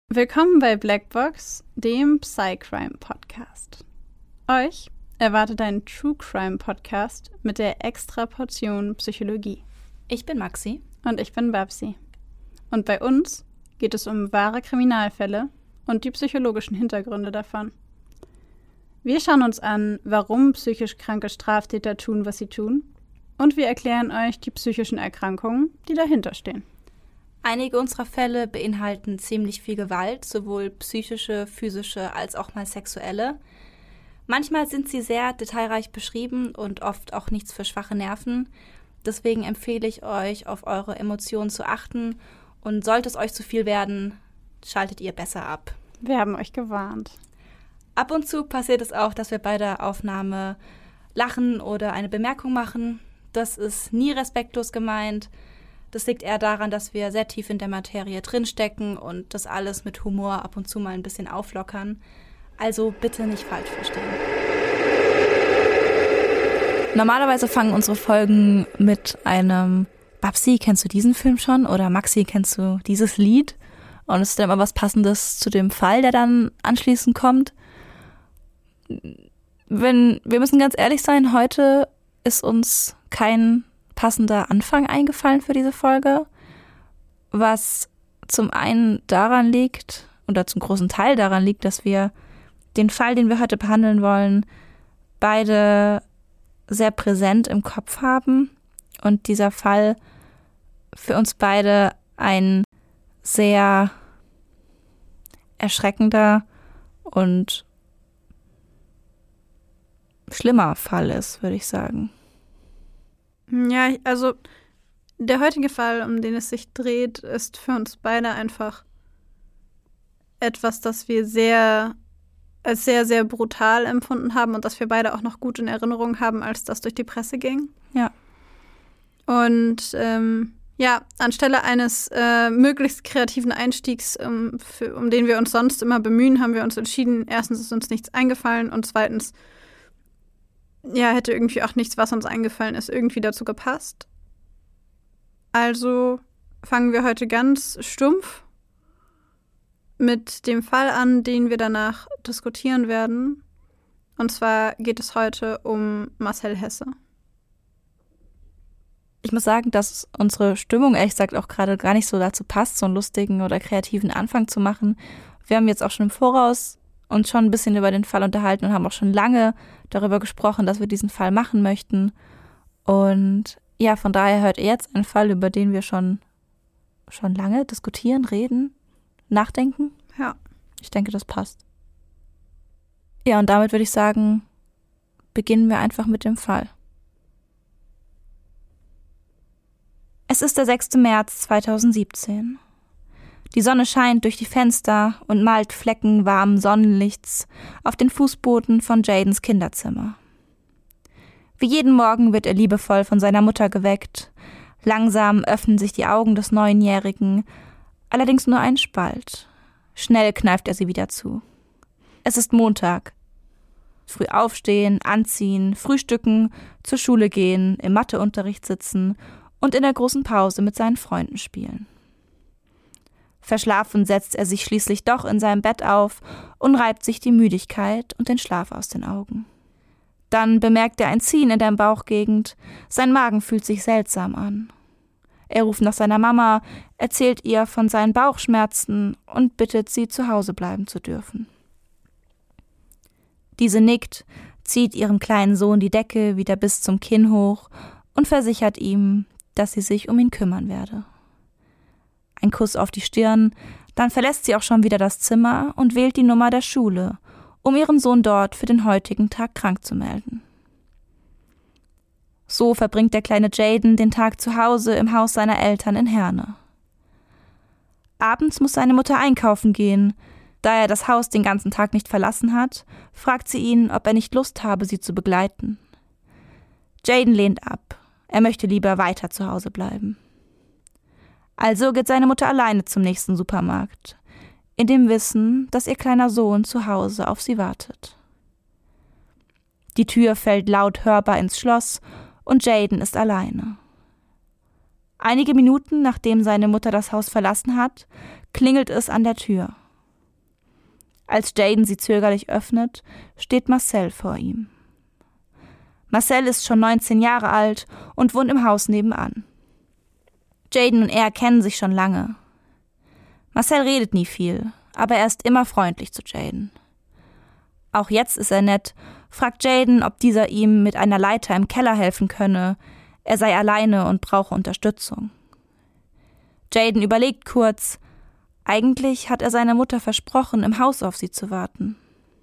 Willkommen bei Blackbox, dem Psycrime-Podcast. Euch erwartet ein True-Crime-Podcast mit der extra Portion Psychologie. Ich bin Maxi. Und ich bin Babsi. Und bei uns geht es um wahre Kriminalfälle und die psychologischen Hintergründe davon. Wir schauen uns an, warum psychisch kranke Straftäter tun, was sie tun, und wir erklären euch die psychischen Erkrankungen, die dahinter stehen. Einige unserer Fälle beinhalten ziemlich viel Gewalt, sowohl psychische, physische als auch mal sexuelle. Manchmal sind sie sehr detailreich beschrieben und oft auch nichts für schwache Nerven. Deswegen empfehle ich euch, auf eure Emotionen zu achten, und sollte es euch zu viel werden, schaltet ihr besser ab. Wir haben euch gewarnt. Ab und zu passiert es auch, dass wir bei der Aufnahme lachen oder eine Bemerkung machen. Das ist nie respektlos gemeint. Das liegt eher daran, dass wir sehr tief in der Materie drinstecken und das alles mit Humor ab und zu mal ein bisschen auflockern. Also bitte nicht falsch verstehen. Normalerweise fangen unsere Folgen mit einem Babsi, kennst du diesen Film schon? Oder Maxi, kennst du dieses Lied? Und es ist dann immer was Passendes zu dem Fall, der dann anschließend kommt. Wir müssen ganz ehrlich sein, heute ist uns kein passender Anfang eingefallen für diese Folge, was zum einen daran liegt, oder zum großen Teil daran liegt, dass wir den Fall, den wir heute behandeln wollen, beide sehr präsent im Kopf haben und dieser Fall für uns beide ein sehr erschreckender und schlimmer Fall ist, würde ich sagen. Ja, also der heutige Fall, um den es sich dreht, ist für uns beide einfach etwas, das wir als sehr, sehr brutal empfunden haben und das wir beide auch noch gut in Erinnerung haben, als das durch die Presse ging. Ja. Und anstelle eines möglichst kreativen Einstiegs, um den wir uns sonst immer bemühen, haben wir uns entschieden, erstens ist uns nichts eingefallen und zweitens hätte irgendwie auch nichts, was uns eingefallen ist, irgendwie dazu gepasst. Also fangen wir heute ganz stumpf mit dem Fall an, den wir danach diskutieren werden. Und zwar geht es heute um Marcel Hesse. Ich muss sagen, dass unsere Stimmung ehrlich gesagt auch gerade gar nicht so dazu passt, so einen lustigen oder kreativen Anfang zu machen. Wir haben jetzt auch schon im Voraus uns schon ein bisschen über den Fall unterhalten und haben auch schon lange darüber gesprochen, dass wir diesen Fall machen möchten. Und ja, von daher hört ihr jetzt einen Fall, über den wir schon lange diskutieren, reden, nachdenken. Ja. Ich denke, das passt. Ja, und damit würde ich sagen, beginnen wir einfach mit dem Fall. Es ist der 6. März 2017. Die Sonne scheint durch die Fenster und malt Flecken warmen Sonnenlichts auf den Fußboden von Jadens Kinderzimmer. Wie jeden Morgen wird er liebevoll von seiner Mutter geweckt. Langsam öffnen sich die Augen des Neunjährigen, allerdings nur ein Spalt. Schnell kneift er sie wieder zu. Es ist Montag. Früh aufstehen, anziehen, frühstücken, zur Schule gehen, im Matheunterricht sitzen und in der großen Pause mit seinen Freunden spielen. Verschlafen setzt er sich schließlich doch in seinem Bett auf und reibt sich die Müdigkeit und den Schlaf aus den Augen. Dann bemerkt er ein Ziehen in der Bauchgegend, sein Magen fühlt sich seltsam an. Er ruft nach seiner Mama, erzählt ihr von seinen Bauchschmerzen und bittet sie, zu Hause bleiben zu dürfen. Diese nickt, zieht ihrem kleinen Sohn die Decke wieder bis zum Kinn hoch und versichert ihm, dass sie sich um ihn kümmern werde. Ein Kuss auf die Stirn, dann verlässt sie auch schon wieder das Zimmer und wählt die Nummer der Schule, um ihren Sohn dort für den heutigen Tag krank zu melden. So verbringt der kleine Jaden den Tag zu Hause im Haus seiner Eltern in Herne. Abends muss seine Mutter einkaufen gehen. Da er das Haus den ganzen Tag nicht verlassen hat, fragt sie ihn, ob er nicht Lust habe, sie zu begleiten. Jaden lehnt ab. Er möchte lieber weiter zu Hause bleiben. Also geht seine Mutter alleine zum nächsten Supermarkt, in dem Wissen, dass ihr kleiner Sohn zu Hause auf sie wartet. Die Tür fällt laut hörbar ins Schloss und Jaden ist alleine. Einige Minuten nachdem seine Mutter das Haus verlassen hat, klingelt es an der Tür. Als Jayden sie zögerlich öffnet, steht Marcel vor ihm. Marcel ist schon 19 Jahre alt und wohnt im Haus nebenan. Jayden und er kennen sich schon lange. Marcel redet nie viel, aber er ist immer freundlich zu Jayden. Auch jetzt ist er nett, fragt Jayden, ob dieser ihm mit einer Leiter im Keller helfen könne. Er sei alleine und brauche Unterstützung. Jayden überlegt kurz. Eigentlich hat er seiner Mutter versprochen, im Haus auf sie zu warten.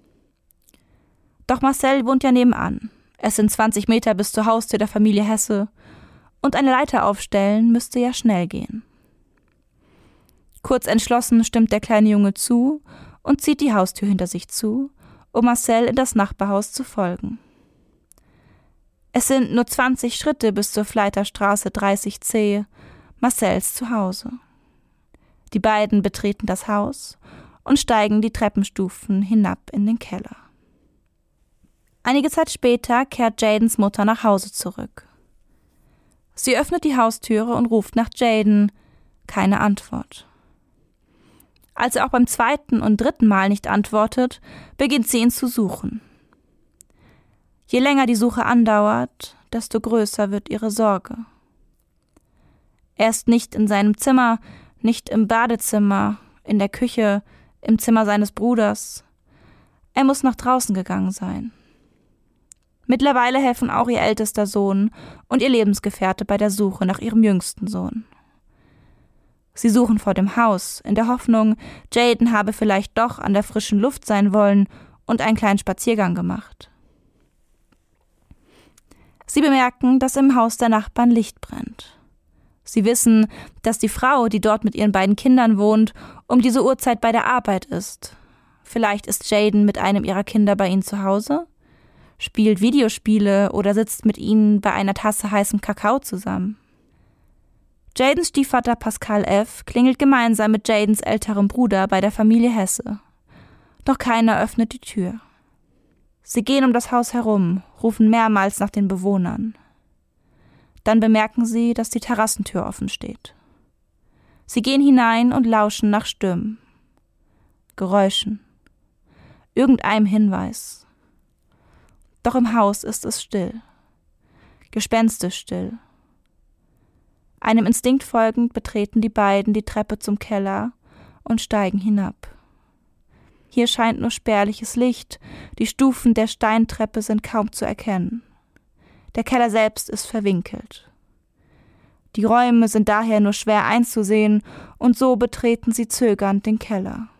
Doch Marcel wohnt ja nebenan. Es sind 20 Meter bis zur Haustür der Familie Hesse. Und eine Leiter aufstellen müsste ja schnell gehen. Kurz entschlossen stimmt der kleine Junge zu und zieht die Haustür hinter sich zu, um Marcel in das Nachbarhaus zu folgen. Es sind nur 20 Schritte bis zur Fleiterstraße 30c, Marcels Zuhause. Die beiden betreten das Haus und steigen die Treppenstufen hinab in den Keller. Einige Zeit später kehrt Jaydens Mutter nach Hause zurück. Sie öffnet die Haustüre und ruft nach Jayden. Keine Antwort. Als er auch beim 2. und 3. Mal nicht antwortet, beginnt sie ihn zu suchen. Je länger die Suche andauert, desto größer wird ihre Sorge. Er ist nicht in seinem Zimmer, nicht im Badezimmer, in der Küche, im Zimmer seines Bruders. Er muss nach draußen gegangen sein. Mittlerweile helfen auch ihr ältester Sohn und ihr Lebensgefährte bei der Suche nach ihrem jüngsten Sohn. Sie suchen vor dem Haus, in der Hoffnung, Jayden habe vielleicht doch an der frischen Luft sein wollen und einen kleinen Spaziergang gemacht. Sie bemerken, dass im Haus der Nachbarn Licht brennt. Sie wissen, dass die Frau, die dort mit ihren beiden Kindern wohnt, um diese Uhrzeit bei der Arbeit ist. Vielleicht ist Jayden mit einem ihrer Kinder bei ihnen zu Hause, spielt Videospiele oder sitzt mit ihnen bei einer Tasse heißem Kakao zusammen. Jaydens Stiefvater Pascal F. klingelt gemeinsam mit Jaydens älterem Bruder bei der Familie Hesse. Doch keiner öffnet die Tür. Sie gehen um das Haus herum, rufen mehrmals nach den Bewohnern. Dann bemerken sie, dass die Terrassentür offen steht. Sie gehen hinein und lauschen nach Stimmen, Geräuschen, irgendeinem Hinweis. Doch im Haus ist es still, gespenstisch still. Einem Instinkt folgend betreten die beiden die Treppe zum Keller und steigen hinab. Hier scheint nur spärliches Licht, die Stufen der Steintreppe sind kaum zu erkennen. Der Keller selbst ist verwinkelt. Die Räume sind daher nur schwer einzusehen und so betreten sie zögernd den Keller.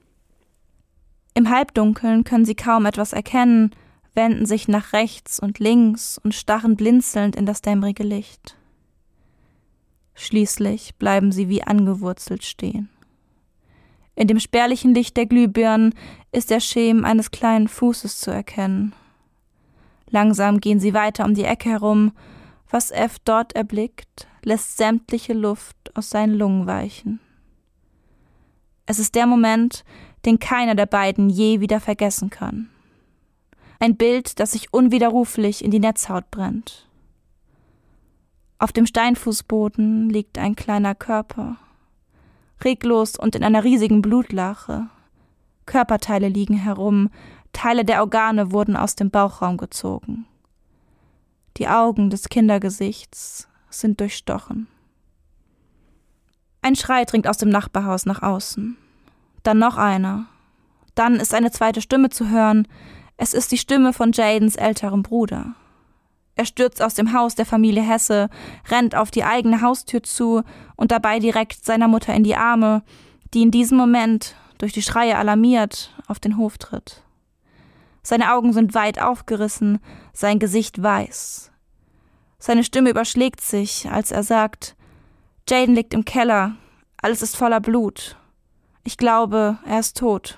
Im Halbdunkeln können sie kaum etwas erkennen, wenden sich nach rechts und links und starren blinzelnd in das dämmerige Licht. Schließlich bleiben sie wie angewurzelt stehen. In dem spärlichen Licht der Glühbirnen ist der Schemen eines kleinen Fußes zu erkennen. Langsam gehen sie weiter um die Ecke herum. Was F. dort erblickt, lässt sämtliche Luft aus seinen Lungen weichen. Es ist der Moment, den keiner der beiden je wieder vergessen kann. Ein Bild, das sich unwiderruflich in die Netzhaut brennt. Auf dem Steinfußboden liegt ein kleiner Körper, reglos und in einer riesigen Blutlache. Körperteile liegen herum, Teile der Organe wurden aus dem Bauchraum gezogen. Die Augen des Kindergesichts sind durchstochen. Ein Schrei dringt aus dem Nachbarhaus nach außen. Dann noch einer. Dann ist eine zweite Stimme zu hören. Es ist die Stimme von Jaydens älterem Bruder. Er stürzt aus dem Haus der Familie Hesse, rennt auf die eigene Haustür zu und dabei direkt seiner Mutter in die Arme, die in diesem Moment, durch die Schreie alarmiert, auf den Hof tritt. Seine Augen sind weit aufgerissen, sein Gesicht weiß. Seine Stimme überschlägt sich, als er sagt: Jayden liegt im Keller, alles ist voller Blut. Ich glaube, er ist tot.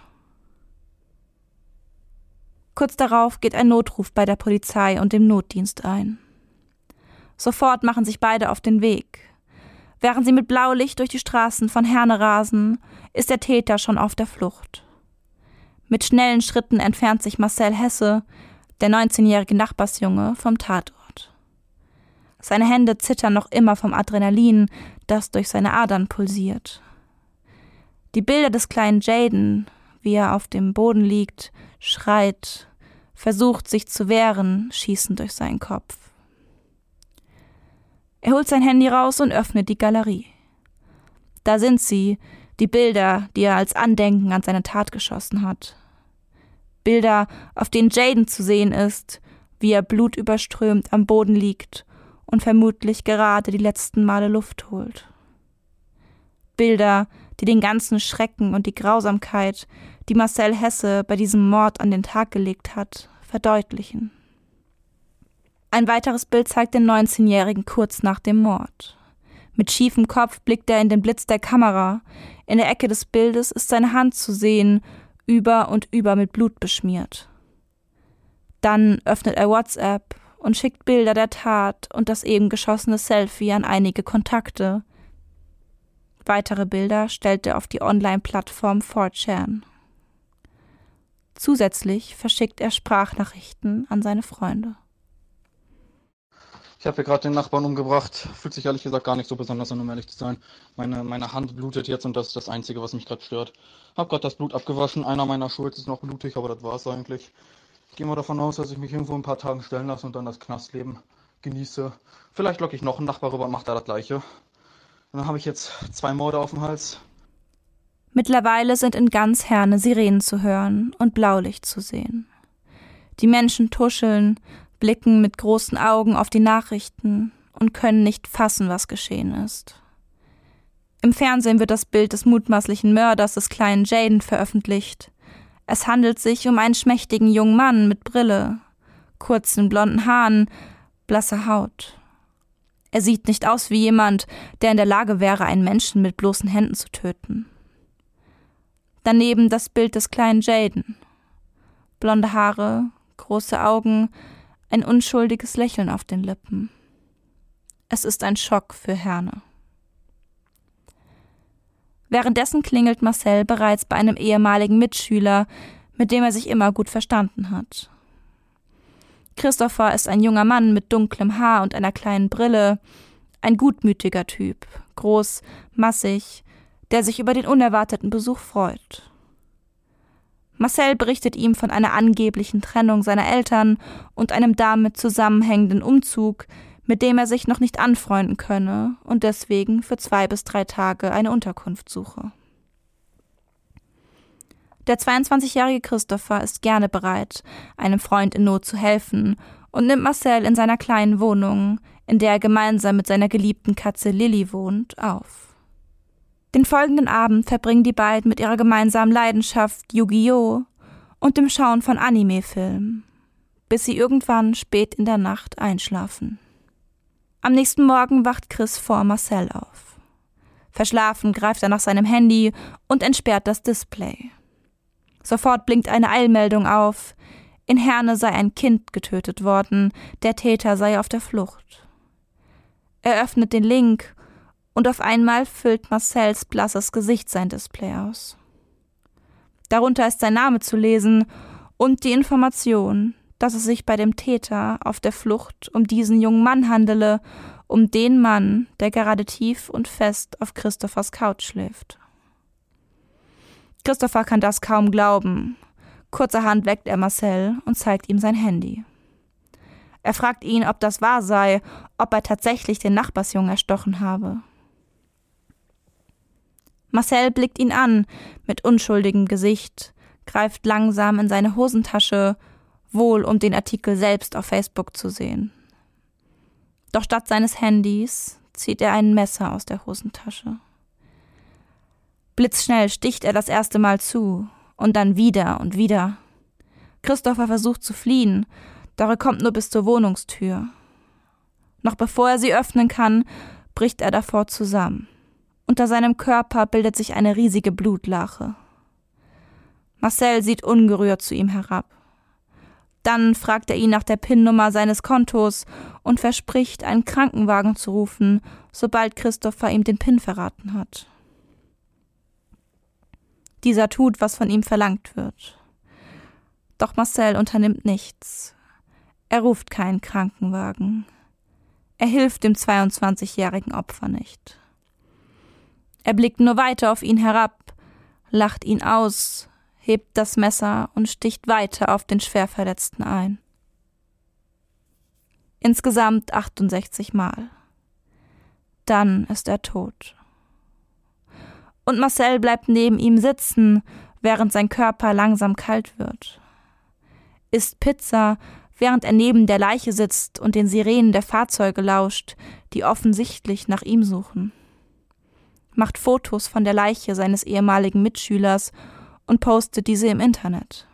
Kurz darauf geht ein Notruf bei der Polizei und dem Notdienst ein. Sofort machen sich beide auf den Weg. Während sie mit Blaulicht durch die Straßen von Herne rasen, ist der Täter schon auf der Flucht. Mit schnellen Schritten entfernt sich Marcel Hesse, der 19-jährige Nachbarsjunge, vom Tatort. Seine Hände zittern noch immer vom Adrenalin, das durch seine Adern pulsiert. Die Bilder des kleinen Jayden, wie er auf dem Boden liegt, schreit, versucht sich zu wehren, schießen durch seinen Kopf. Er holt sein Handy raus und öffnet die Galerie. Da sind sie, die Bilder, die er als Andenken an seine Tat geschossen hat. Bilder, auf denen Jayden zu sehen ist, wie er blutüberströmt am Boden liegt und vermutlich gerade die letzten Male Luft holt. Bilder, die den ganzen Schrecken und die Grausamkeit, die Marcel Hesse bei diesem Mord an den Tag gelegt hat, verdeutlichen. Ein weiteres Bild zeigt den 19-Jährigen kurz nach dem Mord. Mit schiefem Kopf blickt er in den Blitz der Kamera. In der Ecke des Bildes ist seine Hand zu sehen, über und über mit Blut beschmiert. Dann öffnet er WhatsApp und schickt Bilder der Tat und das eben geschossene Selfie an einige Kontakte. Weitere Bilder stellt er auf die Online-Plattform 4chan. Zusätzlich verschickt er Sprachnachrichten an seine Freunde. Ich habe hier gerade den Nachbarn umgebracht. Fühlt sich ehrlich gesagt gar nicht so besonders an, um ehrlich zu sein. Meine Hand blutet jetzt und das ist das Einzige, was mich gerade stört. Hab gerade das Blut abgewaschen. Einer meiner Shorts ist noch blutig, aber das war's eigentlich. Ich gehe mal davon aus, dass ich mich irgendwo ein paar Tagen stellen lasse und dann das Knastleben genieße. Vielleicht locke ich noch einen Nachbar rüber und mache da das Gleiche. Und dann habe ich jetzt 2 Morde auf dem Hals. Mittlerweile sind in ganz Herne Sirenen zu hören und Blaulicht zu sehen. Die Menschen tuscheln, blicken mit großen Augen auf die Nachrichten und können nicht fassen, was geschehen ist. Im Fernsehen wird das Bild des mutmaßlichen Mörders des kleinen Jayden veröffentlicht. Es handelt sich um einen schmächtigen jungen Mann mit Brille, kurzen blonden Haaren, blasser Haut. Er sieht nicht aus wie jemand, der in der Lage wäre, einen Menschen mit bloßen Händen zu töten. Daneben das Bild des kleinen Jayden. Blonde Haare, große Augen, ein unschuldiges Lächeln auf den Lippen. Es ist ein Schock für Herne. Währenddessen klingelt Marcel bereits bei einem ehemaligen Mitschüler, mit dem er sich immer gut verstanden hat. Christopher ist ein junger Mann mit dunklem Haar und einer kleinen Brille, ein gutmütiger Typ, groß, massig, der sich über den unerwarteten Besuch freut. Marcel berichtet ihm von einer angeblichen Trennung seiner Eltern und einem damit zusammenhängenden Umzug, mit dem er sich noch nicht anfreunden könne und deswegen für 2 bis 3 Tage eine Unterkunft suche. Der 22-jährige Christopher ist gerne bereit, einem Freund in Not zu helfen und nimmt Marcel in seiner kleinen Wohnung, in der er gemeinsam mit seiner geliebten Katze Lilly wohnt, auf. Den folgenden Abend verbringen die beiden mit ihrer gemeinsamen Leidenschaft Yu-Gi-Oh! Und dem Schauen von Anime-Filmen, bis sie irgendwann spät in der Nacht einschlafen. Am nächsten Morgen wacht Chris vor Marcel auf. Verschlafen greift er nach seinem Handy und entsperrt das Display. Sofort blinkt eine Eilmeldung auf. In Herne sei ein Kind getötet worden, der Täter sei auf der Flucht. Er öffnet den Link und auf einmal füllt Marcels blasses Gesicht sein Display aus. Darunter ist sein Name zu lesen und die Information, dass es sich bei dem Täter auf der Flucht um diesen jungen Mann handele, um den Mann, der gerade tief und fest auf Christophers Couch schläft. Christopher kann das kaum glauben. Kurzerhand weckt er Marcel und zeigt ihm sein Handy. Er fragt ihn, ob das wahr sei, ob er tatsächlich den Nachbarsjungen erstochen habe. Marcel blickt ihn an, mit unschuldigem Gesicht, greift langsam in seine Hosentasche, wohl um den Artikel selbst auf Facebook zu sehen. Doch statt seines Handys zieht er ein Messer aus der Hosentasche. Blitzschnell sticht er das erste Mal zu und dann wieder und wieder. Christopher versucht zu fliehen, doch er kommt nur bis zur Wohnungstür. Noch bevor er sie öffnen kann, bricht er davor zusammen. Unter seinem Körper bildet sich eine riesige Blutlache. Marcel sieht ungerührt zu ihm herab. Dann fragt er ihn nach der PIN-Nummer seines Kontos und verspricht, einen Krankenwagen zu rufen, sobald Christopher ihm den PIN verraten hat. Dieser tut, was von ihm verlangt wird. Doch Marcel unternimmt nichts. Er ruft keinen Krankenwagen. Er hilft dem 22-jährigen Opfer nicht. Er blickt nur weiter auf ihn herab, lacht ihn aus, hebt das Messer und sticht weiter auf den Schwerverletzten ein. Insgesamt 68 Mal. Dann ist er tot. Und Marcel bleibt neben ihm sitzen, während sein Körper langsam kalt wird. Isst Pizza, während er neben der Leiche sitzt und den Sirenen der Fahrzeuge lauscht, die offensichtlich nach ihm suchen. Macht Fotos von der Leiche seines ehemaligen Mitschülers und postet diese im Internet.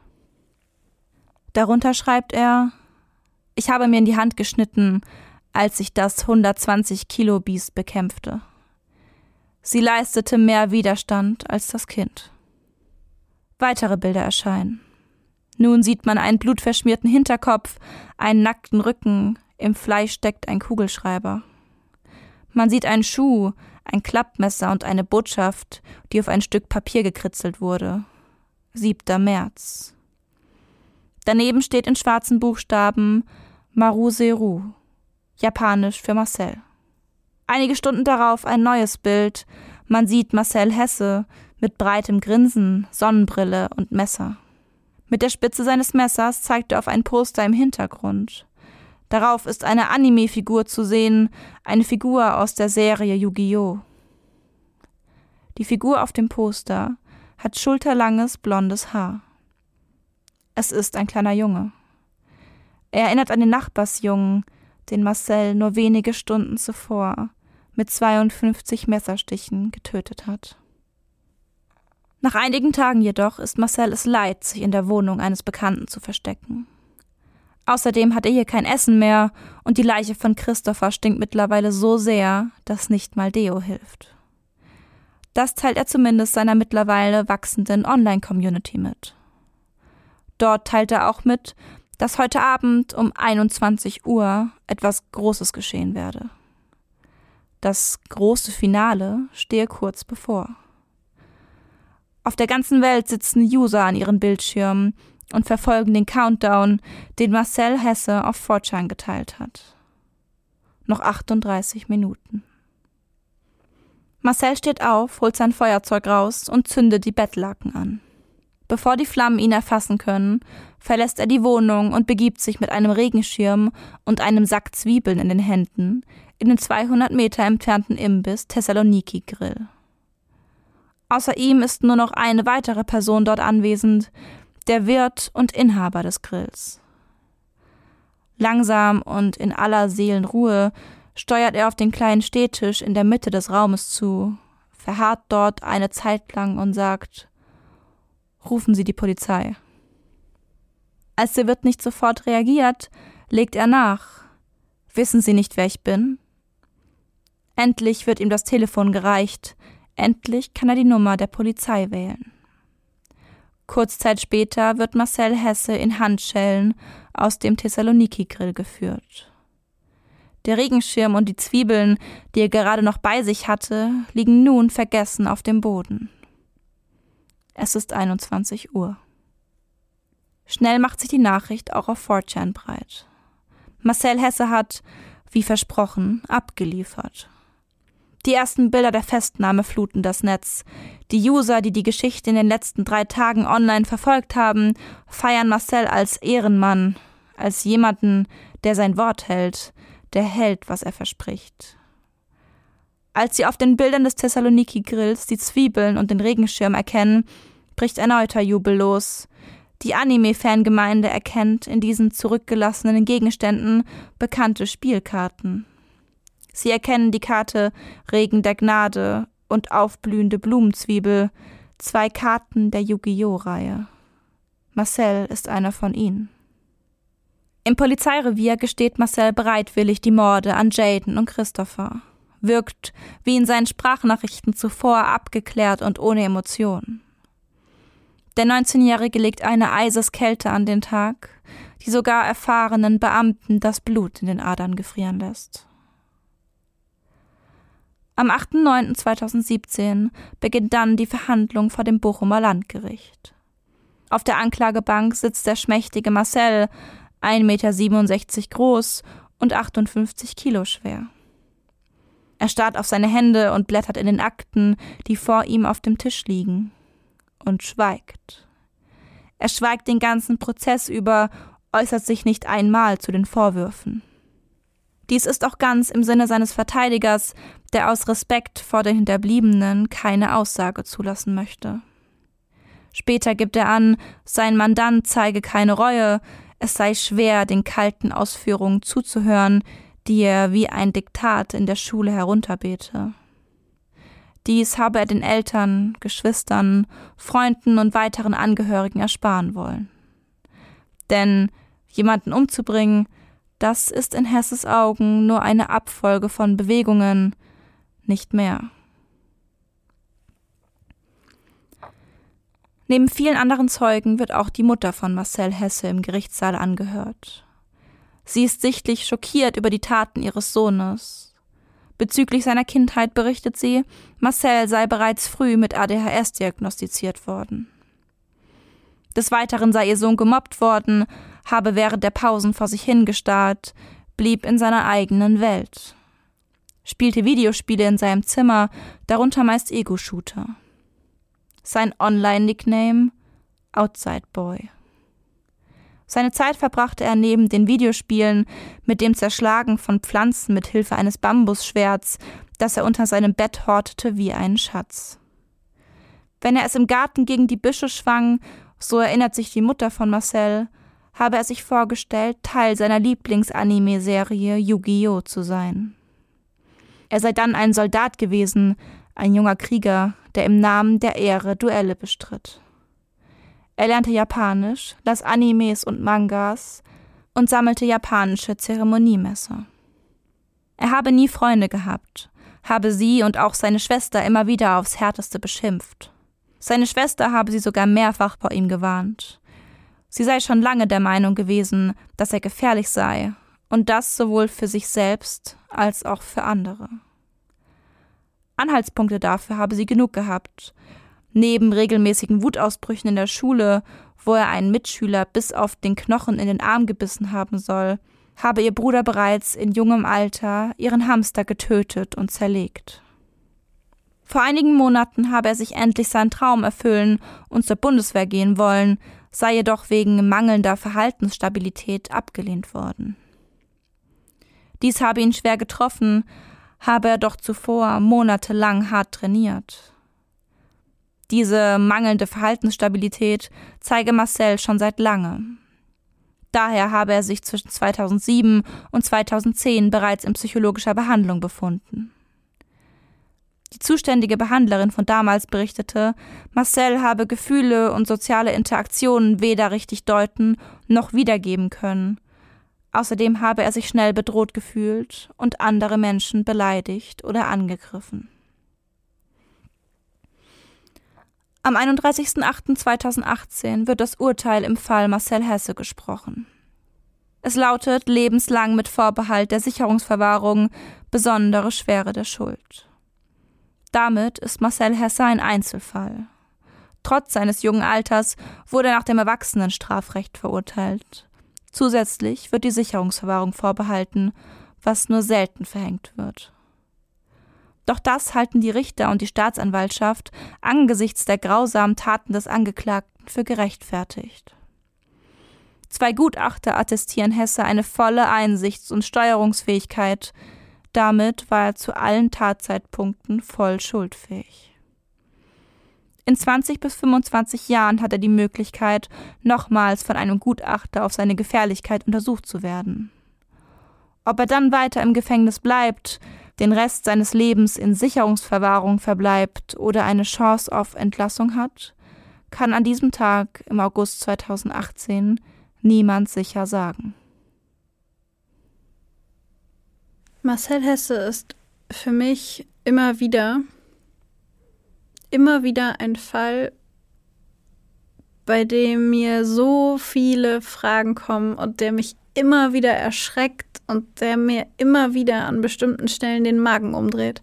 Darunter schreibt er: Ich habe mir in die Hand geschnitten, als ich das 120-Kilo-Biest bekämpfte. Sie leistete mehr Widerstand als das Kind. Weitere Bilder erscheinen. Nun sieht man einen blutverschmierten Hinterkopf, einen nackten Rücken, im Fleisch steckt ein Kugelschreiber. Man sieht einen Schuh, ein Klappmesser und eine Botschaft, die auf ein Stück Papier gekritzelt wurde. 7. März. Daneben steht in schwarzen Buchstaben Maru-Seru, japanisch für Marcel. Einige Stunden darauf ein neues Bild. Man sieht Marcel Hesse mit breitem Grinsen, Sonnenbrille und Messer. Mit der Spitze seines Messers zeigt er auf ein Poster im Hintergrund. Darauf ist eine Anime-Figur zu sehen, eine Figur aus der Serie Yu-Gi-Oh! Die Figur auf dem Poster hat schulterlanges blondes Haar. Es ist ein kleiner Junge. Er erinnert an den Nachbarsjungen, den Marcel nur wenige Stunden zuvor mit 52 Messerstichen getötet hat. Nach einigen Tagen jedoch ist Marcel es leid, sich in der Wohnung eines Bekannten zu verstecken. Außerdem hat er hier kein Essen mehr und die Leiche von Christopher stinkt mittlerweile so sehr, dass nicht mal Deo hilft. Das teilt er zumindest seiner mittlerweile wachsenden Online-Community mit. Dort teilt er auch mit, dass heute Abend um 21 Uhr etwas Großes geschehen werde. Das große Finale stehe kurz bevor. Auf der ganzen Welt sitzen User an ihren Bildschirmen und verfolgen den Countdown, den Marcel Hesse auf 4chan geteilt hat. Noch 38 Minuten. Marcel steht auf, holt sein Feuerzeug raus und zündet die Bettlaken an. Bevor die Flammen ihn erfassen können, verlässt er die Wohnung und begibt sich mit einem Regenschirm und einem Sack Zwiebeln in den Händen in den 200 Meter entfernten Imbiss Thessaloniki Grill. Außer ihm ist nur noch eine weitere Person dort anwesend, der Wirt und Inhaber des Grills. Langsam und in aller Seelenruhe steuert er auf den kleinen Stehtisch in der Mitte des Raumes zu, verharrt dort eine Zeit lang und sagt: Rufen Sie die Polizei. Als der Wirt nicht sofort reagiert, legt er nach: Wissen Sie nicht, wer ich bin? Endlich wird ihm das Telefon gereicht. Endlich kann er die Nummer der Polizei wählen. Kurz Zeit später wird Marcel Hesse in Handschellen aus dem Thessaloniki-Grill geführt. Der Regenschirm und die Zwiebeln, die er gerade noch bei sich hatte, liegen nun vergessen auf dem Boden. Es ist 21 Uhr. Schnell macht sich die Nachricht auch auf 4chan breit. Marcel Hesse hat, wie versprochen, abgeliefert. Die ersten Bilder der Festnahme fluten das Netz. Die User, die die Geschichte in den letzten 3 Tagen online verfolgt haben, feiern Marcel als Ehrenmann, als jemanden, der sein Wort hält, der hält, was er verspricht. Als sie auf den Bildern des Thessaloniki-Grills die Zwiebeln und den Regenschirm erkennen, bricht erneuter Jubel los. Die Anime-Fangemeinde erkennt in diesen zurückgelassenen Gegenständen bekannte Spielkarten. Sie erkennen die Karte Regen der Gnade und aufblühende Blumenzwiebel, 2 Karten der Yu-Gi-Oh!-Reihe. Marcel ist einer von ihnen. Im Polizeirevier gesteht Marcel bereitwillig die Morde an Jaden und Christopher. Wirkt, wie in seinen Sprachnachrichten zuvor, abgeklärt und ohne Emotionen. Der 19-Jährige legt eine Eiseskälte an den Tag, die sogar erfahrenen Beamten das Blut in den Adern gefrieren lässt. Am 8.9.2017 beginnt dann die Verhandlung vor dem Bochumer Landgericht. Auf der Anklagebank sitzt der schmächtige Marcel, 1,67 Meter groß und 58 Kilo schwer. Er starrt auf seine Hände und blättert in den Akten, die vor ihm auf dem Tisch liegen, und schweigt. Er schweigt den ganzen Prozess über, äußert sich nicht einmal zu den Vorwürfen. Dies ist auch ganz im Sinne seines Verteidigers, der aus Respekt vor den Hinterbliebenen keine Aussage zulassen möchte. Später gibt er an, sein Mandant zeige keine Reue, es sei schwer, den kalten Ausführungen zuzuhören, die er wie ein Diktat in der Schule herunterbete. Dies habe er den Eltern, Geschwistern, Freunden und weiteren Angehörigen ersparen wollen. Denn jemanden umzubringen, das ist in Hesses Augen nur eine Abfolge von Bewegungen, nicht mehr. Neben vielen anderen Zeugen wird auch die Mutter von Marcel Hesse im Gerichtssaal angehört. Sie ist sichtlich schockiert über die Taten ihres Sohnes. Bezüglich seiner Kindheit berichtet sie, Marcel sei bereits früh mit ADHS diagnostiziert worden. Des Weiteren sei ihr Sohn gemobbt worden, habe während der Pausen vor sich hingestarrt, blieb in seiner eigenen Welt. Spielte Videospiele in seinem Zimmer, darunter meist Ego-Shooter. Sein Online-Nickname Outside Boy. Seine Zeit verbrachte er neben den Videospielen mit dem Zerschlagen von Pflanzen mit Hilfe eines Bambusschwerts, das er unter seinem Bett hortete wie einen Schatz. Wenn er es im Garten gegen die Büsche schwang, so erinnert sich die Mutter von Marcel, habe er sich vorgestellt, Teil seiner Lieblings-Anime-Serie Yu-Gi-Oh! Zu sein. Er sei dann ein Soldat gewesen, ein junger Krieger, der im Namen der Ehre Duelle bestritt. Er lernte Japanisch, las Animes und Mangas und sammelte japanische Zeremoniemesser. Er habe nie Freunde gehabt, habe sie und auch seine Schwester immer wieder aufs Härteste beschimpft. Seine Schwester habe sie sogar mehrfach vor ihm gewarnt. Sie sei schon lange der Meinung gewesen, dass er gefährlich sei, und das sowohl für sich selbst als auch für andere. Anhaltspunkte dafür habe sie genug gehabt. Neben regelmäßigen Wutausbrüchen in der Schule, wo er einen Mitschüler bis auf den Knochen in den Arm gebissen haben soll, habe ihr Bruder bereits in jungem Alter ihren Hamster getötet und zerlegt. Vor einigen Monaten habe er sich endlich seinen Traum erfüllen und zur Bundeswehr gehen wollen, sei jedoch wegen mangelnder Verhaltensstabilität abgelehnt worden. Dies habe ihn schwer getroffen, habe er doch zuvor monatelang hart trainiert. Diese mangelnde Verhaltensstabilität zeige Marcel schon seit langem. Daher habe er sich zwischen 2007 und 2010 bereits in psychologischer Behandlung befunden. Die zuständige Behandlerin von damals berichtete, Marcel habe Gefühle und soziale Interaktionen weder richtig deuten noch wiedergeben können. Außerdem habe er sich schnell bedroht gefühlt und andere Menschen beleidigt oder angegriffen. Am 31.08.2018 wird das Urteil im Fall Marcel Hesse gesprochen. Es lautet lebenslang mit Vorbehalt der Sicherungsverwahrung, besondere Schwere der Schuld. Damit ist Marcel Hesse ein Einzelfall. Trotz seines jungen Alters wurde er nach dem Erwachsenenstrafrecht verurteilt. Zusätzlich wird die Sicherungsverwahrung vorbehalten, was nur selten verhängt wird. Doch das halten die Richter und die Staatsanwaltschaft angesichts der grausamen Taten des Angeklagten für gerechtfertigt. 2 Gutachter attestieren Hesse eine volle Einsichts- und Steuerungsfähigkeit. Damit war er zu allen Tatzeitpunkten voll schuldfähig. In 20 bis 25 Jahren hat er die Möglichkeit, nochmals von einem Gutachter auf seine Gefährlichkeit untersucht zu werden. Ob er dann weiter im Gefängnis bleibt, den Rest seines Lebens in Sicherungsverwahrung verbleibt oder eine Chance auf Entlassung hat, kann an diesem Tag im August 2018 niemand sicher sagen. Marcel Hesse ist für mich immer wieder ein Fall, bei dem mir so viele Fragen kommen und der mich immer wieder erschreckt und der mir immer wieder an bestimmten Stellen den Magen umdreht.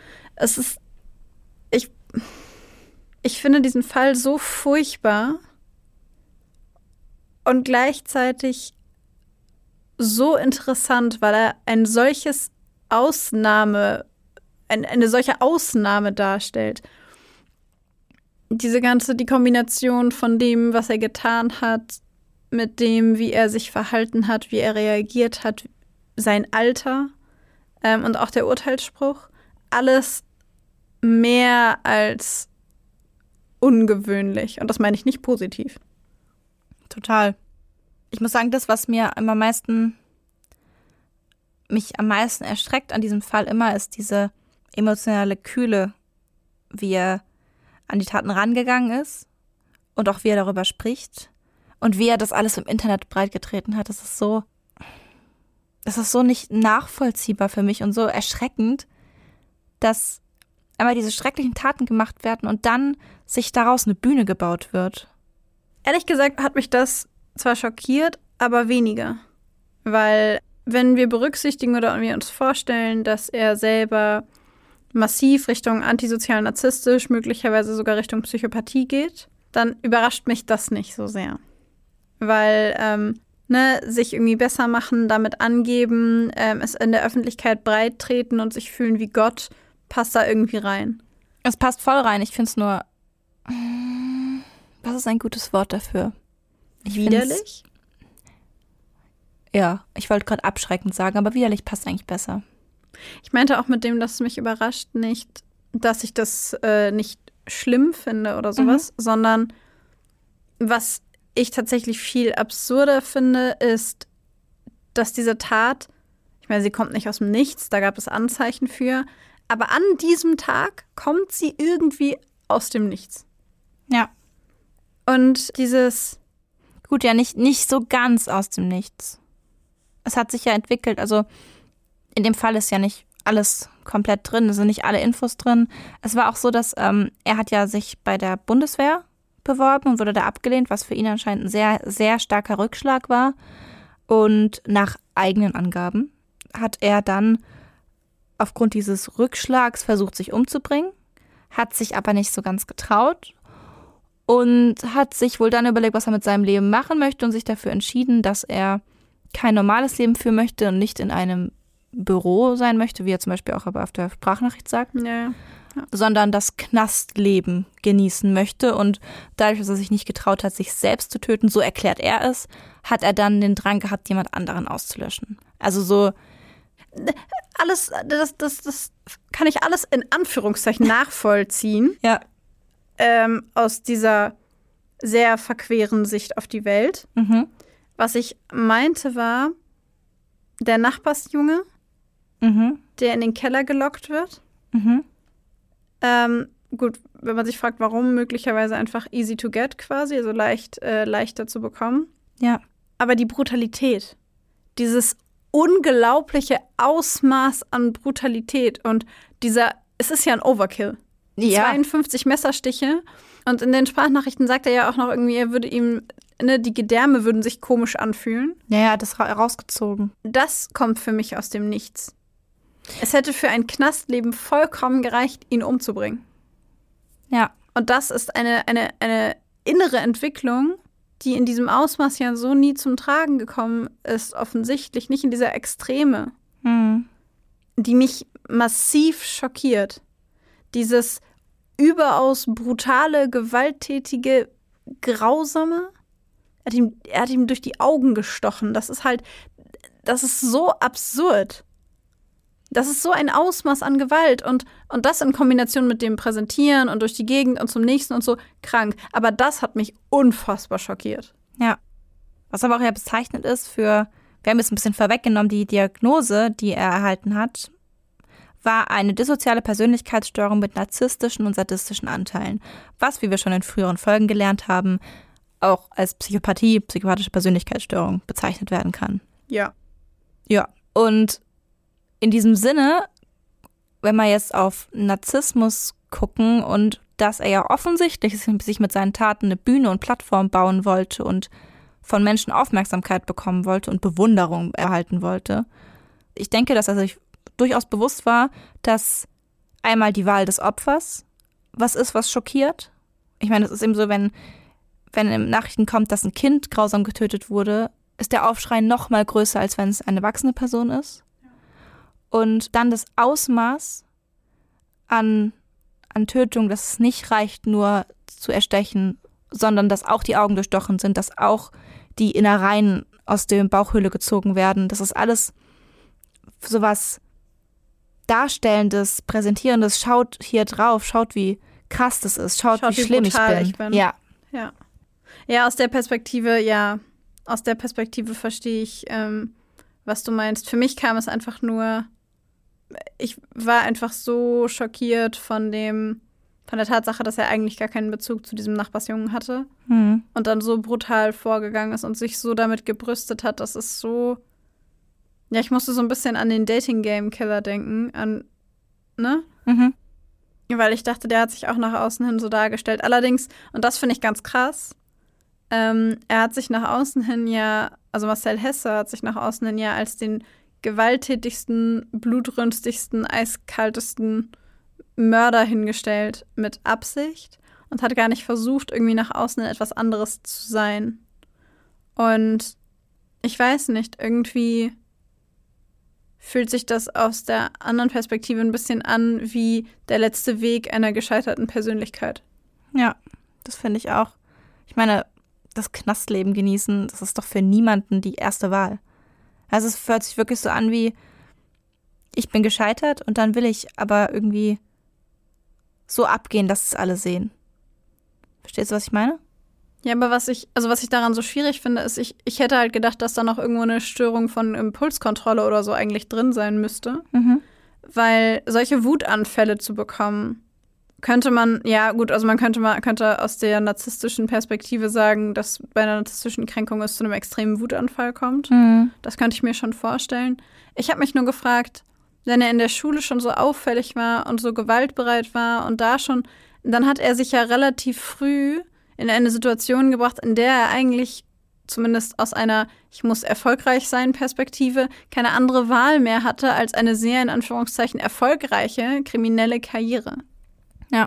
Ich finde diesen Fall so furchtbar und gleichzeitig so interessant, weil er eine solche Ausnahme darstellt. die Kombination von dem, was er getan hat, mit dem, wie er sich verhalten hat, wie er reagiert hat, sein Alter und auch der Urteilsspruch, alles mehr als ungewöhnlich. Und das meine ich nicht positiv. Total. Ich muss sagen, das, was mich am meisten erschreckt an diesem Fall immer, ist diese emotionale Kühle, wie er an die Taten rangegangen ist und auch wie er darüber spricht und wie er das alles im Internet breitgetreten hat. Das ist so nicht nachvollziehbar für mich und so erschreckend, dass einmal diese schrecklichen Taten gemacht werden und dann sich daraus eine Bühne gebaut wird. Ehrlich gesagt hat mich das zwar schockiert, aber weniger. Weil wenn wir berücksichtigen oder wir uns vorstellen, dass er selber massiv Richtung antisozial narzisstisch, möglicherweise sogar Richtung Psychopathie geht, dann überrascht mich das nicht so sehr. Weil sich irgendwie besser machen, damit angeben, es in der Öffentlichkeit breit treten und sich fühlen wie Gott, passt da irgendwie rein. Es passt voll rein. Ich finde es nur, was ist ein gutes Wort dafür? Widerlich? Ja, ich wollte gerade abschreckend sagen, aber widerlich passt eigentlich besser. Ich meinte auch mit dem, dass es mich überrascht, nicht, dass ich das nicht schlimm finde oder sowas, sondern was ich tatsächlich viel absurder finde, ist, dass diese Tat, ich meine, sie kommt nicht aus dem Nichts, da gab es Anzeichen für, aber an diesem Tag kommt sie irgendwie aus dem Nichts. Ja. Und dieses... Gut, ja, nicht so ganz aus dem Nichts. Es hat sich ja entwickelt, also in dem Fall ist ja nicht alles komplett drin, es sind nicht alle Infos drin. Es war auch so, dass er hat ja sich bei der Bundeswehr beworben und wurde da abgelehnt, was für ihn anscheinend ein sehr, sehr starker Rückschlag war. Und nach eigenen Angaben hat er dann aufgrund dieses Rückschlags versucht, sich umzubringen, hat sich aber nicht so ganz getraut und hat sich wohl dann überlegt, was er mit seinem Leben machen möchte und sich dafür entschieden, dass er kein normales Leben führen möchte und nicht in einem Büro sein möchte, wie er zum Beispiel auch aber auf der Sprachnachricht sagt, Ja. sondern das Knastleben genießen möchte. Und dadurch, dass er sich nicht getraut hat, sich selbst zu töten, so erklärt er es, hat er dann den Drang gehabt, jemand anderen auszulöschen. Also so alles, das kann ich alles in Anführungszeichen nachvollziehen. Ja. Aus dieser sehr verqueren Sicht auf die Welt. Mhm. Was ich meinte war, der Nachbarsjunge, der in den Keller gelockt wird. Gut, wenn man sich fragt, warum, möglicherweise einfach easy to get quasi, also leichter zu bekommen. Ja. Aber die Brutalität, dieses unglaubliche Ausmaß an Brutalität und es ist ja ein Overkill. Ja. 52 Messerstiche. Und in den Sprachnachrichten sagt er ja auch noch irgendwie, er würde ihm, die Gedärme würden sich komisch anfühlen. Ja, das rausgezogen. Das kommt für mich aus dem Nichts. Es hätte für ein Knastleben vollkommen gereicht, ihn umzubringen. Ja. Und das ist eine innere Entwicklung, die in diesem Ausmaß ja so nie zum Tragen gekommen ist, offensichtlich nicht in dieser Extreme, die mich massiv schockiert. Dieses überaus brutale, gewalttätige, grausame. Er hat ihm durch die Augen gestochen. Das ist so absurd. Das ist so ein Ausmaß an Gewalt und das in Kombination mit dem Präsentieren und durch die Gegend und zum nächsten und so krank. Aber das hat mich unfassbar schockiert. Ja. Was aber auch ja bezeichnend ist wir haben jetzt ein bisschen vorweggenommen, die Diagnose, die er erhalten hat, war eine dissoziale Persönlichkeitsstörung mit narzisstischen und sadistischen Anteilen. Was, wie wir schon in früheren Folgen gelernt haben, auch als Psychopathie, psychopathische Persönlichkeitsstörung bezeichnet werden kann. Ja. Ja. Und in diesem Sinne, wenn wir jetzt auf Narzissmus gucken und dass er ja offensichtlich sich mit seinen Taten eine Bühne und Plattform bauen wollte und von Menschen Aufmerksamkeit bekommen wollte und Bewunderung erhalten wollte. Ich denke, dass er sich durchaus bewusst war, dass einmal die Wahl des Opfers was ist, was schockiert. Ich meine, es ist eben so, wenn in Nachrichten kommt, dass ein Kind grausam getötet wurde, ist der Aufschrei noch mal größer, als wenn es eine erwachsene Person ist. Und dann das Ausmaß an Tötung, dass es nicht reicht, nur zu erstechen, sondern dass auch die Augen durchstochen sind, dass auch die Innereien aus der Bauchhöhle gezogen werden. Das ist alles sowas Darstellendes, Präsentierendes. Schaut hier drauf, schaut, wie krass das ist, schaut wie schlimm ich bin. Ja. Ja, aus der Perspektive verstehe ich, was du meinst. Für mich kam es einfach nur, ich war einfach so schockiert von der Tatsache, dass er eigentlich gar keinen Bezug zu diesem Nachbarsjungen hatte und dann so brutal vorgegangen ist und sich so damit gebrüstet hat. Das ist so, ja, ich musste so ein bisschen an den Dating-Game-Killer denken, ne? Weil ich dachte, der hat sich auch nach außen hin so dargestellt. Allerdings, und das finde ich ganz krass, er hat sich nach außen hin also Marcel Hesse hat sich nach außen hin als den gewalttätigsten, blutrünstigsten, eiskaltesten Mörder hingestellt mit Absicht und hat gar nicht versucht, irgendwie nach außen hin etwas anderes zu sein. Und ich weiß nicht, irgendwie fühlt sich das aus der anderen Perspektive ein bisschen an wie der letzte Weg einer gescheiterten Persönlichkeit. Ja, das finde ich auch. Ich meine, das Knastleben genießen, das ist doch für niemanden die erste Wahl. Also es fühlt sich wirklich so an wie, ich bin gescheitert und dann will ich aber irgendwie so abgehen, dass es alle sehen. Verstehst du, was ich meine? Ja, aber was ich daran so schwierig finde, ist, ich hätte halt gedacht, dass da noch irgendwo eine Störung von Impulskontrolle oder so eigentlich drin sein müsste. Weil solche Wutanfälle zu bekommen, könnte man, ja gut, also man könnte aus der narzisstischen Perspektive sagen, dass bei einer narzisstischen Kränkung es zu einem extremen Wutanfall kommt. Das könnte ich mir schon vorstellen. Ich habe mich nur gefragt, wenn er in der Schule schon so auffällig war und so gewaltbereit war und dann hat er sich ja relativ früh in eine Situation gebracht, in der er eigentlich, zumindest aus einer ich muss erfolgreich sein Perspektive, keine andere Wahl mehr hatte als eine sehr, in Anführungszeichen, erfolgreiche kriminelle Karriere. Ja.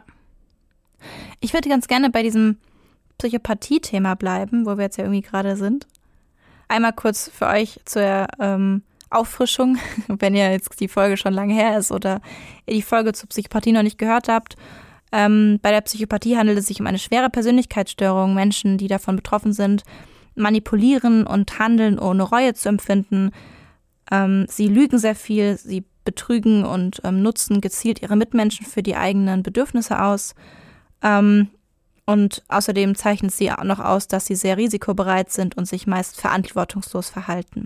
Ich würde ganz gerne bei diesem Psychopathie-Thema bleiben, wo wir jetzt ja irgendwie gerade sind. Einmal kurz für euch zur Auffrischung, wenn ihr jetzt die Folge schon lange her ist oder ihr die Folge zur Psychopathie noch nicht gehört habt. Bei der Psychopathie handelt es sich um eine schwere Persönlichkeitsstörung. Menschen, die davon betroffen sind, manipulieren und handeln, ohne Reue zu empfinden. Sie lügen sehr viel, sie betrügen und nutzen gezielt ihre Mitmenschen für die eigenen Bedürfnisse aus. Und außerdem zeichnet sie auch noch aus, dass sie sehr risikobereit sind und sich meist verantwortungslos verhalten.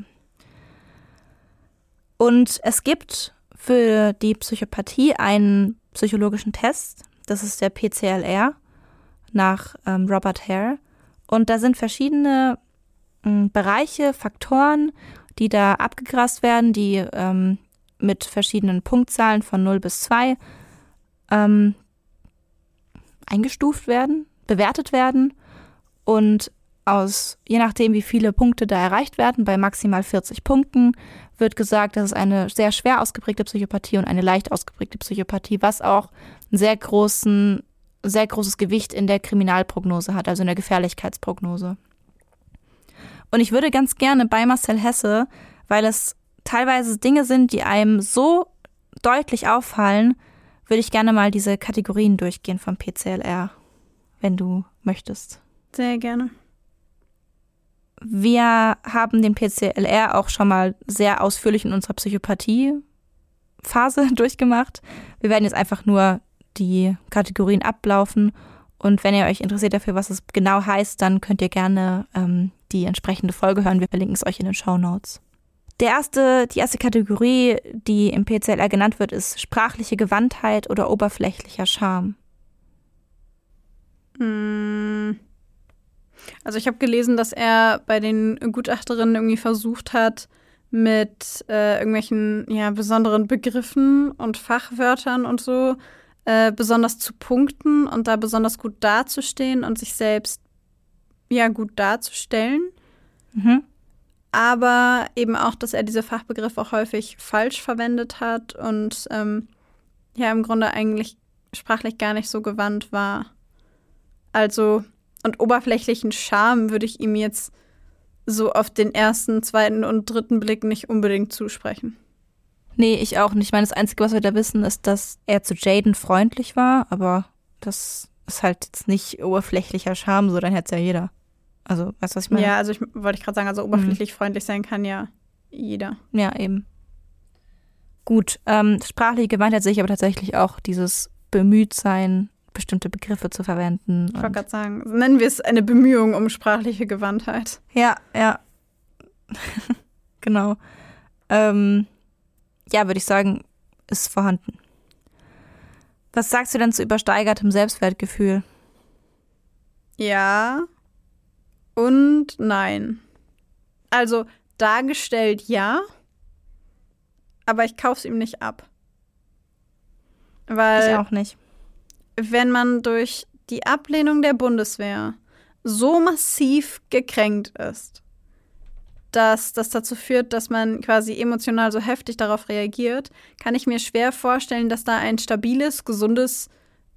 Und es gibt für die Psychopathie einen psychologischen Test. Das ist der PCLR nach Robert Hare. Und da sind verschiedene Bereiche, Faktoren, die da abgegrast werden, die mit verschiedenen Punktzahlen von 0 bis 2 eingestuft werden, bewertet werden. Und je nachdem, wie viele Punkte da erreicht werden, bei maximal 40 Punkten, wird gesagt, das ist eine sehr schwer ausgeprägte Psychopathie und eine leicht ausgeprägte Psychopathie, was auch ein sehr großes Gewicht in der Kriminalprognose hat, also in der Gefährlichkeitsprognose. Und ich würde ganz gerne bei Marcel Hesse, weil es teilweise Dinge sind, die einem so deutlich auffallen, würde ich gerne mal diese Kategorien durchgehen vom PCLR, wenn du möchtest. Sehr gerne. Wir haben den PCLR auch schon mal sehr ausführlich in unserer Psychopathie-Phase durchgemacht. Wir werden jetzt einfach nur die Kategorien ablaufen. Und wenn ihr euch interessiert dafür, was es genau heißt, dann könnt ihr gerne die entsprechende Folge hören. Wir verlinken es euch in den Shownotes. Die erste Kategorie, die im PCLR genannt wird, ist sprachliche Gewandtheit oder oberflächlicher Charme. Also ich habe gelesen, dass er bei den Gutachterinnen irgendwie versucht hat, mit irgendwelchen besonderen Begriffen und Fachwörtern und so besonders zu punkten und da besonders gut dazustehen und sich selbst gut darzustellen. Aber eben auch, dass er diese Fachbegriffe auch häufig falsch verwendet hat und im Grunde eigentlich sprachlich gar nicht so gewandt war. Also, und oberflächlichen Charme würde ich ihm jetzt so auf den ersten, zweiten und dritten Blick nicht unbedingt zusprechen. Nee, ich auch nicht. Ich meine, das Einzige, was wir da wissen, ist, dass er zu Jaden freundlich war, aber das ist halt jetzt nicht oberflächlicher Charme, so dann hätte es ja jeder. Also, weißt du, was ich meine? Ja, also wollte ich gerade sagen, also oberflächlich freundlich sein kann ja jeder. Ja, eben. Gut, sprachliche Gewandtheit sehe ich aber tatsächlich auch dieses Bemühtsein, bestimmte Begriffe zu verwenden. Ich wollte gerade sagen, nennen wir es eine Bemühung um sprachliche Gewandtheit. Ja. Genau. Ja, würde ich sagen, ist vorhanden. Was sagst du denn zu übersteigertem Selbstwertgefühl? Ja und nein. Also dargestellt ja, aber ich kaufe es ihm nicht ab. Weil Ich auch nicht. wenn man durch die Ablehnung der Bundeswehr so massiv gekränkt ist, dass das dazu führt, dass man quasi emotional so heftig darauf reagiert, kann ich mir schwer vorstellen, dass da ein stabiles, gesundes,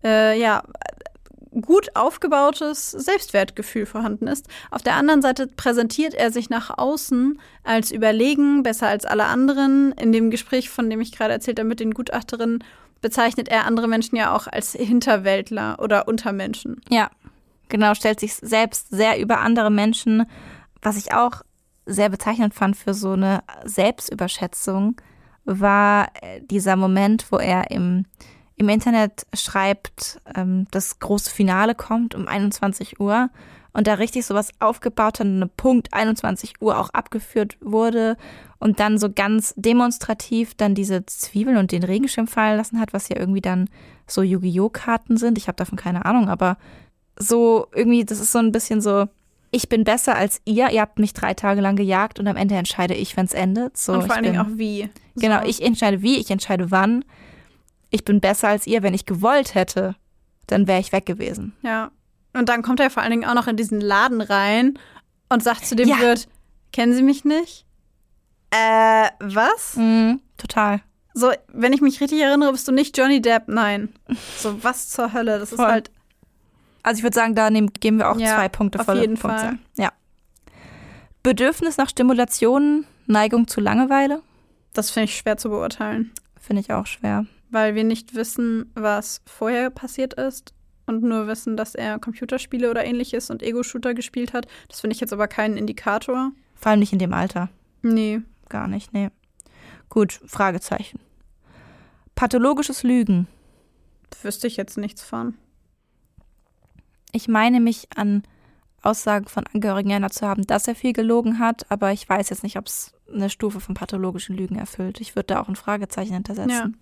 gut aufgebautes Selbstwertgefühl vorhanden ist. Auf der anderen Seite präsentiert er sich nach außen als überlegen, besser als alle anderen. In dem Gespräch, von dem ich gerade erzählt habe mit den Gutachterinnen, bezeichnet er andere Menschen ja auch als Hinterwäldler oder Untermenschen. Ja, genau, stellt sich selbst sehr über andere Menschen, was ich auch sehr bezeichnend fand für so eine Selbstüberschätzung, war dieser Moment, wo er im Internet schreibt, das große Finale kommt um 21 Uhr und da richtig sowas aufgebaut hat, eine Punkt 21 Uhr auch abgeführt wurde und dann so ganz demonstrativ dann diese Zwiebeln und den Regenschirm fallen lassen hat, was ja irgendwie dann so Yu-Gi-Oh!-Karten sind. Ich habe davon keine Ahnung, aber so irgendwie, das ist so ein bisschen so, ich bin besser als ihr habt mich 3 Tage lang gejagt und am Ende entscheide ich, wenn es endet. So, und vor allen Dingen auch wie. Genau, ich entscheide wie, ich entscheide wann. Ich bin besser als ihr. Wenn ich gewollt hätte, dann wäre ich weg gewesen. Ja. Und dann kommt er vor allen Dingen auch noch in diesen Laden rein und sagt zu dem Wirt, kennen Sie mich nicht? Was? Total. So, wenn ich mich richtig erinnere, bist du nicht Johnny Depp? Nein. So, was zur Hölle? Das Voll. ist halt. Also ich würde sagen, da geben wir auch 2 Punkte auf volle jeden Punktzahl. Fall. Ja. Bedürfnis nach Stimulation, Neigung zu Langeweile? Das finde ich schwer zu beurteilen. Finde ich auch schwer. Weil wir nicht wissen, was vorher passiert ist und nur wissen, dass er Computerspiele oder ähnliches und Ego-Shooter gespielt hat. Das finde ich jetzt aber keinen Indikator. Vor allem nicht in dem Alter. Nee. Gar nicht, nee. Gut, Fragezeichen. Pathologisches Lügen. Wüsste ich jetzt nichts von. Ich meine mich an Aussagen von Angehörigen erinnert zu haben, dass er viel gelogen hat, aber ich weiß jetzt nicht, ob es eine Stufe von pathologischen Lügen erfüllt. Ich würde da auch ein Fragezeichen hintersetzen. Ja.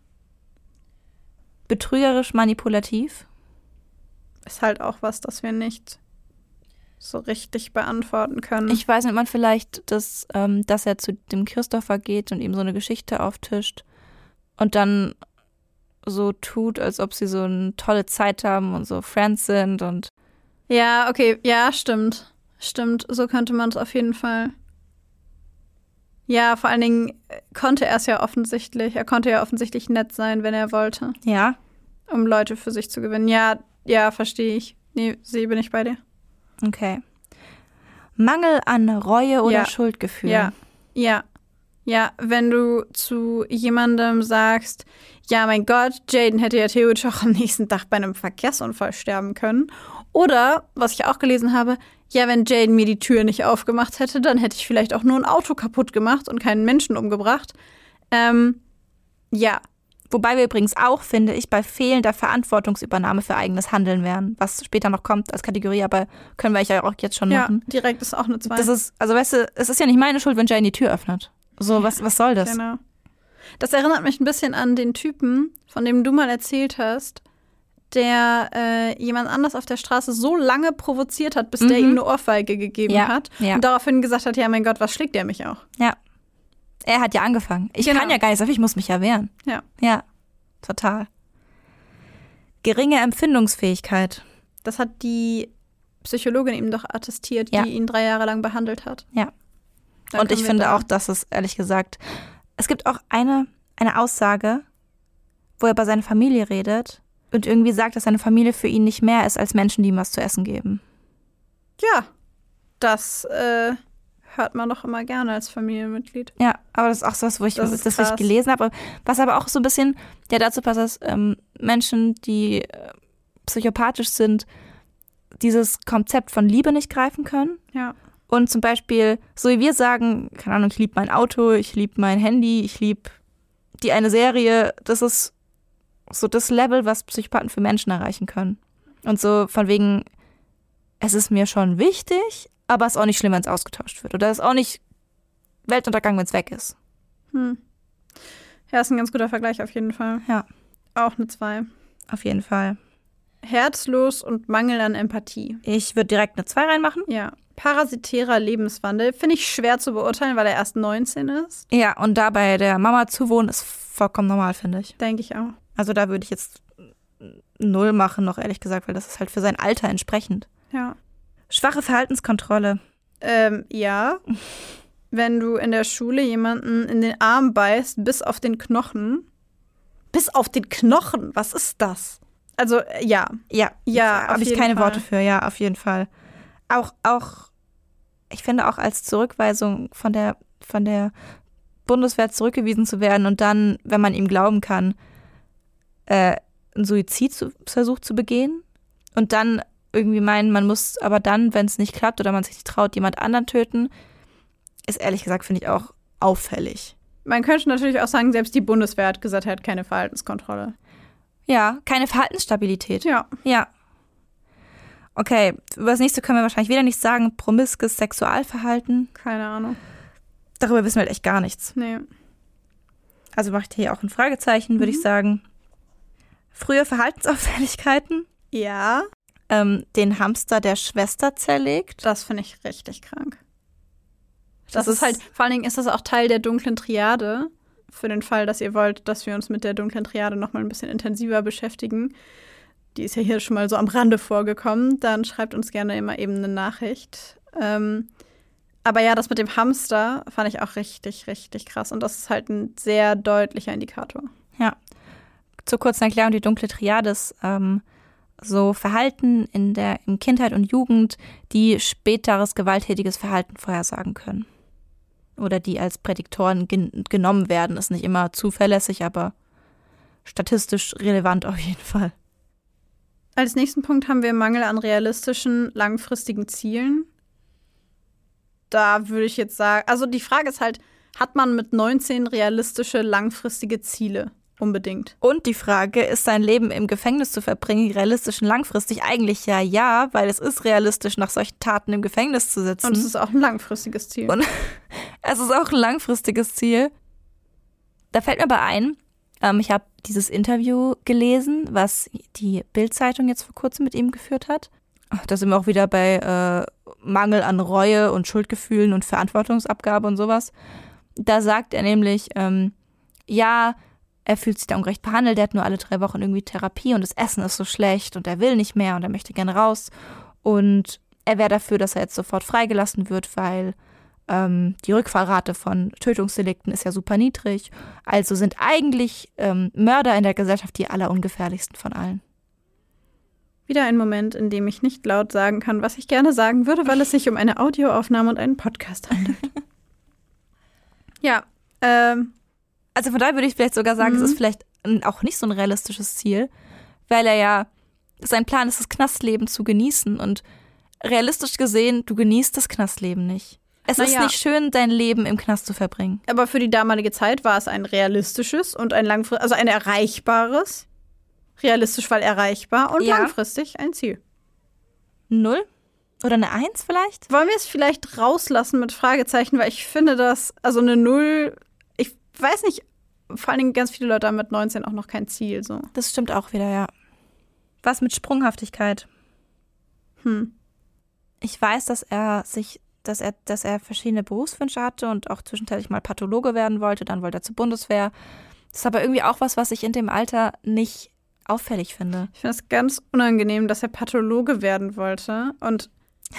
Betrügerisch manipulativ? Ist halt auch was, das wir nicht so richtig beantworten können. Ich weiß nicht, ob man vielleicht, dass er zu dem Christopher geht und ihm so eine Geschichte auftischt und dann so tut, als ob sie so eine tolle Zeit haben und so Friends sind und ja, okay, ja, stimmt. Stimmt, so könnte man es auf jeden Fall. Ja, vor allen Dingen konnte er es ja offensichtlich. Er konnte ja offensichtlich nett sein, wenn er wollte. Ja. Um Leute für sich zu gewinnen. Ja, verstehe ich. Nee, bin ich bei dir. Okay. Mangel an Reue oder Schuldgefühl. Ja, wenn du zu jemandem sagst, ja, mein Gott, Jaden hätte ja theoretisch auch am nächsten Tag bei einem Verkehrsunfall sterben können. Oder, was ich auch gelesen habe, ja, wenn Jaden mir die Tür nicht aufgemacht hätte, dann hätte ich vielleicht auch nur ein Auto kaputt gemacht und keinen Menschen umgebracht. Ja. Wobei wir übrigens auch, finde ich, bei fehlender Verantwortungsübernahme für eigenes Handeln wären, was später noch kommt als Kategorie, aber können wir ja auch jetzt schon machen. Ja, direkt ist auch eine 2. Das ist, also weißt du, es ist ja nicht meine Schuld, wenn Jaden die Tür öffnet. So, was soll das? Genau. Das erinnert mich ein bisschen an den Typen, von dem du mal erzählt hast, der jemand anders auf der Straße so lange provoziert hat, bis der ihm eine Ohrfeige gegeben hat. Ja. Und daraufhin gesagt hat, ja, mein Gott, was schlägt der mich auch? Ja. Er hat ja angefangen. Ich kann ja gar nichts dafür, ich muss mich ja wehren. Ja. Ja, total. Geringe Empfindungsfähigkeit. Das hat die Psychologin ihm doch attestiert, die ihn 3 Jahre lang behandelt hat. Ja. Dann und ich finde auch, dass es, ehrlich gesagt, es gibt auch eine Aussage, wo er bei seiner Familie redet und irgendwie sagt, dass seine Familie für ihn nicht mehr ist als Menschen, die ihm was zu essen geben. Ja, das hört man doch immer gerne als Familienmitglied. Ja, aber das ist auch so was, wo ich gelesen habe. Was aber auch so ein bisschen dazu passt, dass Menschen, die psychopathisch sind, dieses Konzept von Liebe nicht greifen können. Ja. Und zum Beispiel, so wie wir sagen, keine Ahnung, ich liebe mein Auto, ich liebe mein Handy, ich liebe die eine Serie, das ist so das Level, was Psychopathen für Menschen erreichen können. Und so von wegen, es ist mir schon wichtig, aber es ist auch nicht schlimm, wenn es ausgetauscht wird. Oder es ist auch nicht Weltuntergang, wenn es weg ist. Ja, ist ein ganz guter Vergleich auf jeden Fall. Ja. Auch eine 2. Auf jeden Fall. Herzlos und Mangel an Empathie. Ich würde direkt eine 2 reinmachen. Ja. Parasitärer Lebenswandel. Finde ich schwer zu beurteilen, weil er erst 19 ist. Ja, und da bei der Mama zu wohnen, ist vollkommen normal, finde ich. Denke ich auch. Also da würde ich jetzt 0 machen, noch ehrlich gesagt, weil das ist halt für sein Alter entsprechend. Ja. Schwache Verhaltenskontrolle. Ja. Wenn du in der Schule jemanden in den Arm beißt, bis auf den Knochen. Bis auf den Knochen? Was ist das? Also, ja. Ja, habe ich keine Worte für, ja, auf jeden Fall. Auch, ich finde auch als Zurückweisung von der Bundeswehr zurückgewiesen zu werden und dann, wenn man ihm glauben kann, einen Suizidversuch zu begehen und dann irgendwie meinen, man muss aber dann, wenn es nicht klappt oder man sich nicht traut, jemand anderen töten, ist ehrlich gesagt, finde ich auch auffällig. Man könnte natürlich auch sagen, selbst die Bundeswehr hat gesagt, er hat keine Verhaltenskontrolle. Ja, keine Verhaltensstabilität. Ja. Ja. Okay, über das nächste können wir wahrscheinlich wieder nichts sagen. Promiskes Sexualverhalten. Keine Ahnung. Darüber wissen wir halt echt gar nichts. Nee. Also mache ich hier auch ein Fragezeichen, würde ich sagen. Frühe Verhaltensauffälligkeiten. Ja. Den Hamster der Schwester zerlegt. Das finde ich richtig krank. Das ist halt, vor allen Dingen ist das auch Teil der dunklen Triade. Für den Fall, dass ihr wollt, dass wir uns mit der dunklen Triade noch mal ein bisschen intensiver beschäftigen. Die ist ja hier schon mal so am Rande vorgekommen. Dann schreibt uns gerne immer eben eine Nachricht. Aber ja, das mit dem Hamster fand ich auch richtig, richtig krass. Und das ist halt ein sehr deutlicher Indikator. Ja. Zur kurzen Erklärung, die dunkle Triade ist so Verhalten in Kindheit und Jugend, die späteres gewalttätiges Verhalten vorhersagen können. Oder die als Prädiktoren genommen werden. Ist nicht immer zuverlässig, aber statistisch relevant auf jeden Fall. Als nächsten Punkt haben wir Mangel an realistischen, langfristigen Zielen. Da würde ich jetzt sagen, also die Frage ist halt, hat man mit 19 realistische, langfristige Ziele? Unbedingt. Und die Frage, ist sein Leben im Gefängnis zu verbringen realistisch und langfristig? Eigentlich ja, weil es ist realistisch, nach solchen Taten im Gefängnis zu sitzen. Und es ist auch ein langfristiges Ziel. Und es ist auch ein langfristiges Ziel. Da fällt mir aber ein, ich habe dieses Interview gelesen, was die Bild-Zeitung jetzt vor kurzem mit ihm geführt hat. Da sind wir auch wieder bei Mangel an Reue und Schuldgefühlen und Verantwortungsabgabe und sowas. Da sagt er nämlich, er fühlt sich da ungerecht behandelt, er hat nur alle 3 Wochen irgendwie Therapie und das Essen ist so schlecht und er will nicht mehr und er möchte gerne raus. Und er wäre dafür, dass er jetzt sofort freigelassen wird, weil die Rückfallrate von Tötungsdelikten ist ja super niedrig. Also sind eigentlich Mörder in der Gesellschaft die allerungefährlichsten von allen. Wieder ein Moment, in dem ich nicht laut sagen kann, was ich gerne sagen würde, weil es sich um eine Audioaufnahme und einen Podcast handelt. Ja, also von daher würde ich vielleicht sogar sagen, es ist vielleicht auch nicht so ein realistisches Ziel, weil sein Plan ist, das Knastleben zu genießen. Und realistisch gesehen, du genießt das Knastleben nicht. Es ist nicht schön, dein Leben im Knast zu verbringen. Aber für die damalige Zeit war es ein realistisches und ein langfristiges, also ein erreichbares. Realistisch, weil erreichbar und langfristig ein Ziel. 0? Oder eine 1 vielleicht? Wollen wir es vielleicht rauslassen mit Fragezeichen, weil ich finde das, also eine 0, ich weiß nicht, vor allen Dingen ganz viele Leute haben mit 19 auch noch kein Ziel. So. Das stimmt auch wieder, ja. Was mit Sprunghaftigkeit? Ich weiß, dass er verschiedene Berufswünsche hatte und auch zwischenzeitlich mal Pathologe werden wollte, dann wollte er zur Bundeswehr. Das ist aber irgendwie auch was ich in dem Alter nicht auffällig finde. Ich finde es ganz unangenehm, dass er Pathologe werden wollte und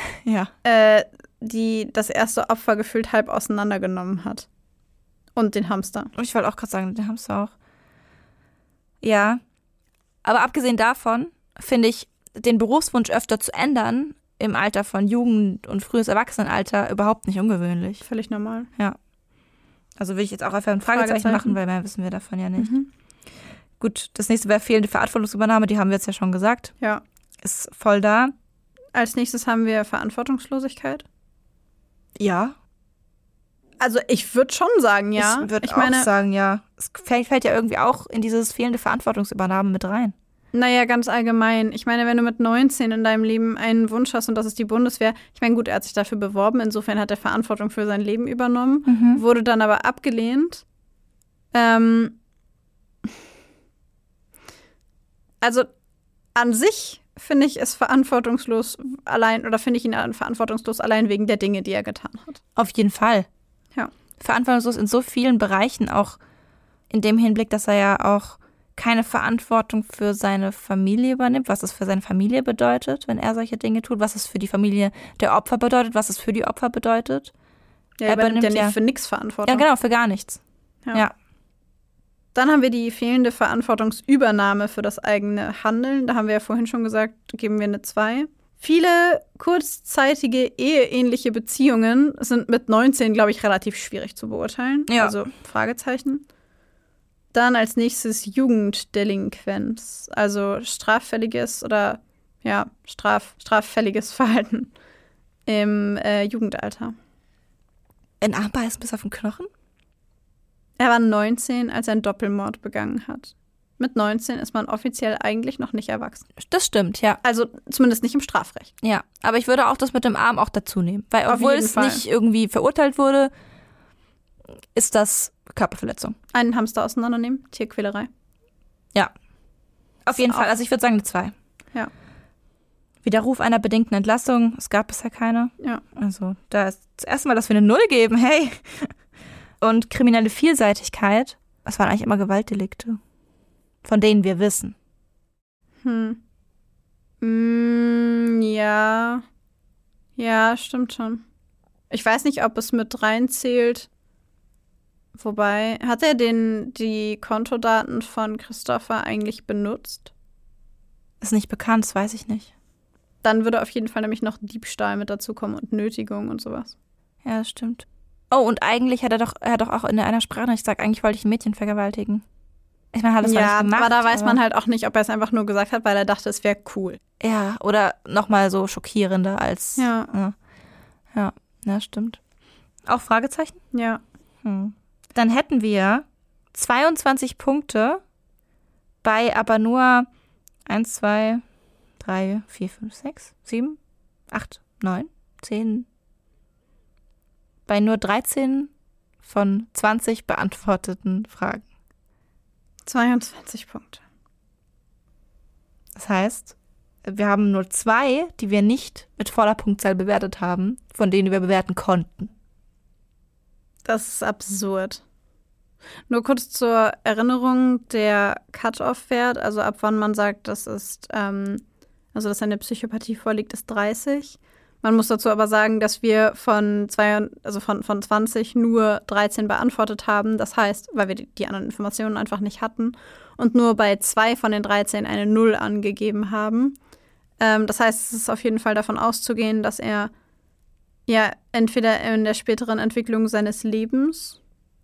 das erste Opfer gefühlt halb auseinandergenommen hat. Und den Hamster. Und ich wollte auch gerade sagen, den Hamster auch. Ja. Aber abgesehen davon finde ich, den Berufswunsch öfter zu ändern im Alter von Jugend- und frühes Erwachsenenalter überhaupt nicht ungewöhnlich. Völlig normal. Ja. Also will ich jetzt auch einfach ein Fragezeichen machen, weil mehr wissen wir davon ja nicht. Gut, das nächste wäre fehlende Verantwortungsübernahme, die haben wir jetzt ja schon gesagt. Ja. Ist voll da. Als nächstes haben wir Verantwortungslosigkeit. Ja. Also ich würde schon sagen, ja. Ich würde auch sagen, ja. Es fällt ja irgendwie auch in dieses fehlende Verantwortungsübernahme mit rein. Naja, ganz allgemein. Ich meine, wenn du mit 19 in deinem Leben einen Wunsch hast und das ist die Bundeswehr, ich meine, gut, er hat sich dafür beworben, insofern hat er Verantwortung für sein Leben übernommen, wurde dann aber abgelehnt. Also an sich finde ich es verantwortungslos allein, oder finde ich ihn verantwortungslos allein wegen der Dinge, die er getan hat. Auf jeden Fall. Ja. Verantwortungslos in so vielen Bereichen, auch in dem Hinblick, dass er ja auch keine Verantwortung für seine Familie übernimmt, was es für seine Familie bedeutet, wenn er solche Dinge tut, was es für die Familie der Opfer bedeutet, was es für die Opfer bedeutet. Er übernimmt ja nicht für nichts Verantwortung. Ja, genau, für gar nichts. Ja. Dann haben wir die fehlende Verantwortungsübernahme für das eigene Handeln. Da haben wir ja vorhin schon gesagt, geben wir eine 2. Viele kurzzeitige eheähnliche Beziehungen sind mit 19, glaube ich, relativ schwierig zu beurteilen. Ja. Also Fragezeichen. Dann als nächstes Jugenddelinquenz, also straffälliges oder straffälliges Verhalten im Jugendalter. In Armbeißen bis auf den Knochen? Er war 19, als er einen Doppelmord begangen hat. Mit 19 ist man offiziell eigentlich noch nicht erwachsen. Das stimmt, ja. Also zumindest nicht im Strafrecht. Ja, aber ich würde auch das mit dem Arm auch dazu nehmen. Weil obwohl es nicht irgendwie verurteilt wurde, ist das Körperverletzung. Einen Hamster auseinandernehmen, Tierquälerei. Ja, auf jeden Fall. Also ich würde sagen eine 2. Ja. Widerruf einer bedingten Entlassung. Es gab bisher keine. Ja. Also da ist das erste Mal, dass wir eine 0 geben. Hey. Und kriminelle Vielseitigkeit. Das waren eigentlich immer Gewaltdelikte. Von denen wir wissen. Ja. Ja, stimmt schon. Ich weiß nicht, ob es mit reinzählt. Wobei, hat er die Kontodaten von Christopher eigentlich benutzt? Ist nicht bekannt, das weiß ich nicht. Dann würde auf jeden Fall nämlich noch Diebstahl mit dazukommen und Nötigung und sowas. Ja, das stimmt. Oh, und eigentlich hat er doch auch in einer Sprachnachricht gesagt, eigentlich wollte ich ein Mädchen vergewaltigen. Ich meine, hat das nicht gemacht. Aber da weiß man halt auch nicht, ob er es einfach nur gesagt hat, weil er dachte, es wäre cool. Ja, oder nochmal so schockierender als. Ja, stimmt. Auch Fragezeichen? Ja. Dann hätten wir 22 Punkte bei aber nur 1, 2, 3, 4, 5, 6, 7, 8, 9, 10. Bei nur 13 von 20 beantworteten Fragen. 22 Punkte. Das heißt, wir haben nur 2, die wir nicht mit voller Punktzahl bewertet haben, von denen wir bewerten konnten. Das ist absurd. Nur kurz zur Erinnerung, der Cut-Off-Wert, also ab wann man sagt, dass dass eine Psychopathie vorliegt, ist 30. Man muss dazu aber sagen, dass wir von 20 nur 13 beantwortet haben. Das heißt, weil wir die anderen Informationen einfach nicht hatten und nur bei 2 von den 13 eine 0 angegeben haben. Das heißt, es ist auf jeden Fall davon auszugehen, dass er ja entweder in der späteren Entwicklung seines Lebens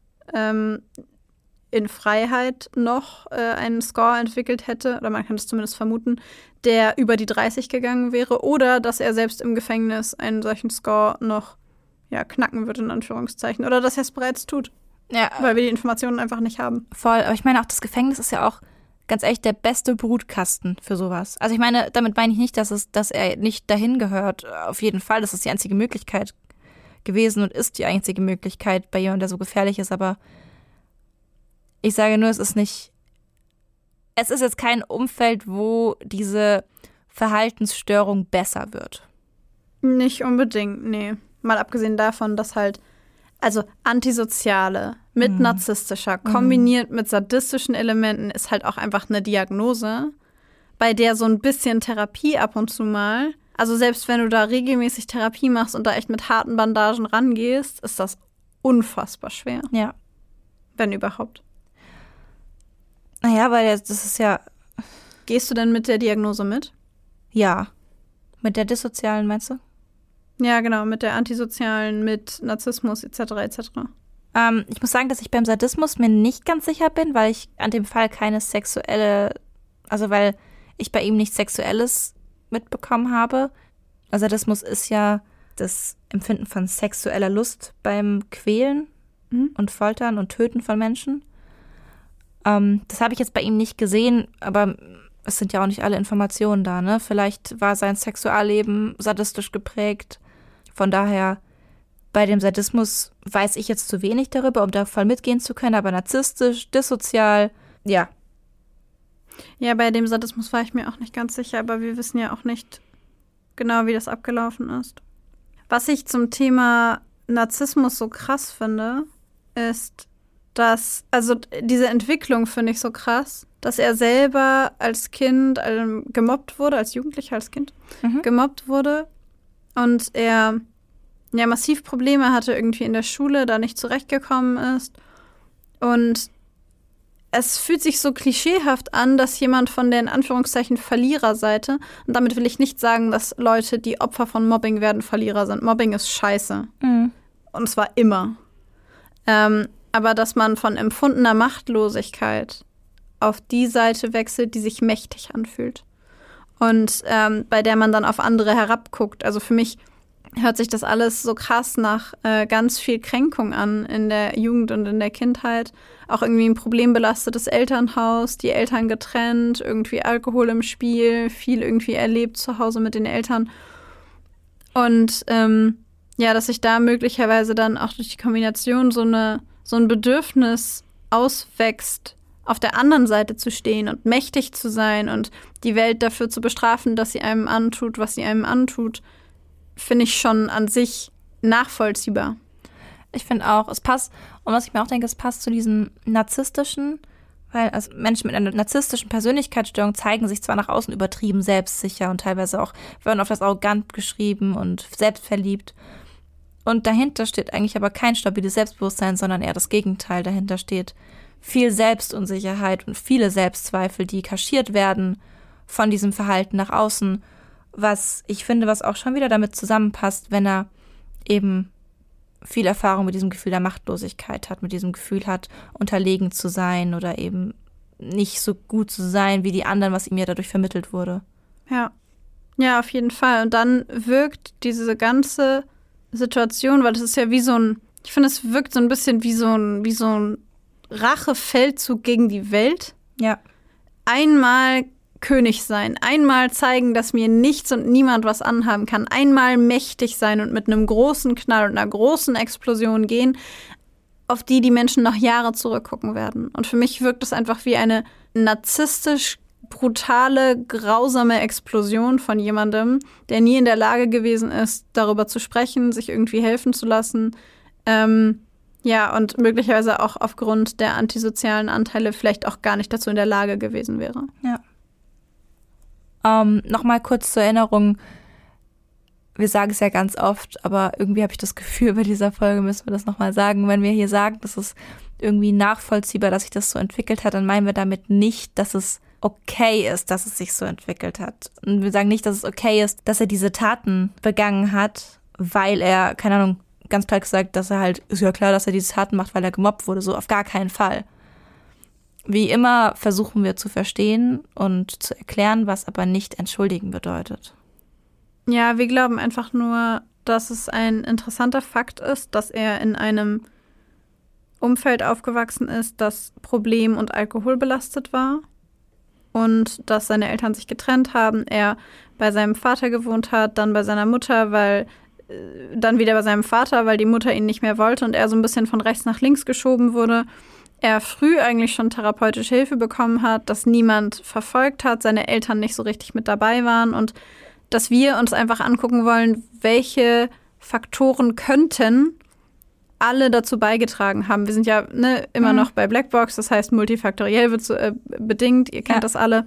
in Freiheit noch einen Score entwickelt hätte, oder man kann es zumindest vermuten, der über die 30 gegangen wäre, oder dass er selbst im Gefängnis einen solchen Score noch knacken würde, in Anführungszeichen, oder dass er es bereits tut, weil wir die Informationen einfach nicht haben. Voll, aber ich meine auch, das Gefängnis ist ja auch ganz ehrlich der beste Brutkasten für sowas. Also ich meine, damit meine ich nicht, dass er nicht dahin gehört. Auf jeden Fall, das ist die einzige Möglichkeit gewesen und ist die einzige Möglichkeit bei jemandem, der so gefährlich ist, aber ich sage nur, es ist jetzt kein Umfeld, wo diese Verhaltensstörung besser wird. Nicht unbedingt, nee. Mal abgesehen davon, dass halt, also antisoziale mit narzisstischer kombiniert mit sadistischen Elementen ist halt auch einfach eine Diagnose, bei der so ein bisschen Therapie ab und zu mal, also selbst wenn du da regelmäßig Therapie machst und da echt mit harten Bandagen rangehst, ist das unfassbar schwer. Ja. Wenn überhaupt. Naja, weil das ist ja. Gehst du denn mit der Diagnose mit? Ja. Mit der dissozialen, meinst du? Ja, genau, mit der antisozialen, mit Narzissmus etc. etc. Ich muss sagen, dass ich beim Sadismus mir nicht ganz sicher bin, weil ich an dem Fall weil ich bei ihm nichts Sexuelles mitbekommen habe. Sadismus ist ja das Empfinden von sexueller Lust beim Quälen und Foltern und Töten von Menschen. Das habe ich jetzt bei ihm nicht gesehen, aber es sind ja auch nicht alle Informationen da, ne? Vielleicht war sein Sexualleben sadistisch geprägt. Von daher, bei dem Sadismus weiß ich jetzt zu wenig darüber, um da voll mitgehen zu können, aber narzisstisch, dissozial, ja. Ja, bei dem Sadismus war ich mir auch nicht ganz sicher, aber wir wissen ja auch nicht genau, wie das abgelaufen ist. Was ich zum Thema Narzissmus so krass finde, ist, dass, also diese Entwicklung finde ich so krass, dass er selber als Kind gemobbt wurde, als Jugendlicher, als Kind gemobbt wurde und er ja massiv Probleme hatte irgendwie in der Schule, da nicht zurechtgekommen ist. Und es fühlt sich so klischeehaft an, dass jemand von der in Anführungszeichen Verliererseite, und damit will ich nicht sagen, dass Leute, die Opfer von Mobbing werden, Verlierer sind. Mobbing ist scheiße. Und zwar immer. Aber dass man von empfundener Machtlosigkeit auf die Seite wechselt, die sich mächtig anfühlt. Und bei der man dann auf andere herabguckt. Also für mich hört sich das alles so krass nach ganz viel Kränkung an in der Jugend und in der Kindheit. Auch irgendwie ein problembelastetes Elternhaus, die Eltern getrennt, irgendwie Alkohol im Spiel, viel irgendwie erlebt zu Hause mit den Eltern. Und dass sich da möglicherweise dann auch durch die Kombination so ein Bedürfnis auswächst, auf der anderen Seite zu stehen und mächtig zu sein und die Welt dafür zu bestrafen, dass sie einem antut, was sie einem antut, finde ich schon an sich nachvollziehbar. Ich finde auch, es passt, und was ich mir auch denke, es passt zu diesem narzisstischen, weil also Menschen mit einer narzisstischen Persönlichkeitsstörung zeigen sich zwar nach außen übertrieben selbstsicher und teilweise auch werden auf das arrogant geschrieben und selbstverliebt. Und dahinter steht eigentlich aber kein stabiles Selbstbewusstsein, sondern eher das Gegenteil. Dahinter steht viel Selbstunsicherheit und viele Selbstzweifel, die kaschiert werden von diesem Verhalten nach außen, was ich finde, was auch schon wieder damit zusammenpasst, wenn er eben viel Erfahrung mit diesem Gefühl der Machtlosigkeit hat, mit diesem Gefühl hat, unterlegen zu sein oder eben nicht so gut zu sein wie die anderen, was ihm ja dadurch vermittelt wurde. Ja, auf jeden Fall. Und dann wirkt diese ganze Situation, weil das ist ja wie so ein, ich finde, es wirkt so ein bisschen wie so ein Rachefeldzug gegen die Welt. Ja. Einmal König sein, einmal zeigen, dass mir nichts und niemand was anhaben kann, einmal mächtig sein und mit einem großen Knall und einer großen Explosion gehen, auf die Menschen noch Jahre zurückgucken werden. Und für mich wirkt es einfach wie eine narzisstisch brutale, grausame Explosion von jemandem, der nie in der Lage gewesen ist, darüber zu sprechen, sich irgendwie helfen zu lassen. Und möglicherweise auch aufgrund der antisozialen Anteile vielleicht auch gar nicht dazu in der Lage gewesen wäre. Ja. Nochmal kurz zur Erinnerung, wir sagen es ja ganz oft, aber irgendwie habe ich das Gefühl, bei dieser Folge müssen wir das nochmal sagen. Wenn wir hier sagen, das ist irgendwie nachvollziehbar, dass sich das so entwickelt hat, dann meinen wir damit nicht, dass es okay ist, dass es sich so entwickelt hat. Und wir sagen nicht, dass es okay ist, dass er diese Taten begangen hat, weil er, keine Ahnung, ganz klar gesagt, dass er halt, ist ja klar, dass er diese Taten macht, weil er gemobbt wurde, so auf gar keinen Fall. Wie immer versuchen wir zu verstehen und zu erklären, was aber nicht entschuldigen bedeutet. Ja, wir glauben einfach nur, dass es ein interessanter Fakt ist, dass er in einem Umfeld aufgewachsen ist, das problem- und alkoholbelastet war und dass seine Eltern sich getrennt haben, er bei seinem Vater gewohnt hat, dann bei seiner Mutter, dann wieder bei seinem Vater, weil die Mutter ihn nicht mehr wollte und er so ein bisschen von rechts nach links geschoben wurde. Er früh eigentlich schon therapeutische Hilfe bekommen hat, dass niemand verfolgt hat, seine Eltern nicht so richtig mit dabei waren und dass wir uns einfach angucken wollen, welche Faktoren könnten alle dazu beigetragen haben. Wir sind ja immer noch bei Blackbox, das heißt multifaktoriell wird bedingt, ihr kennt das alle.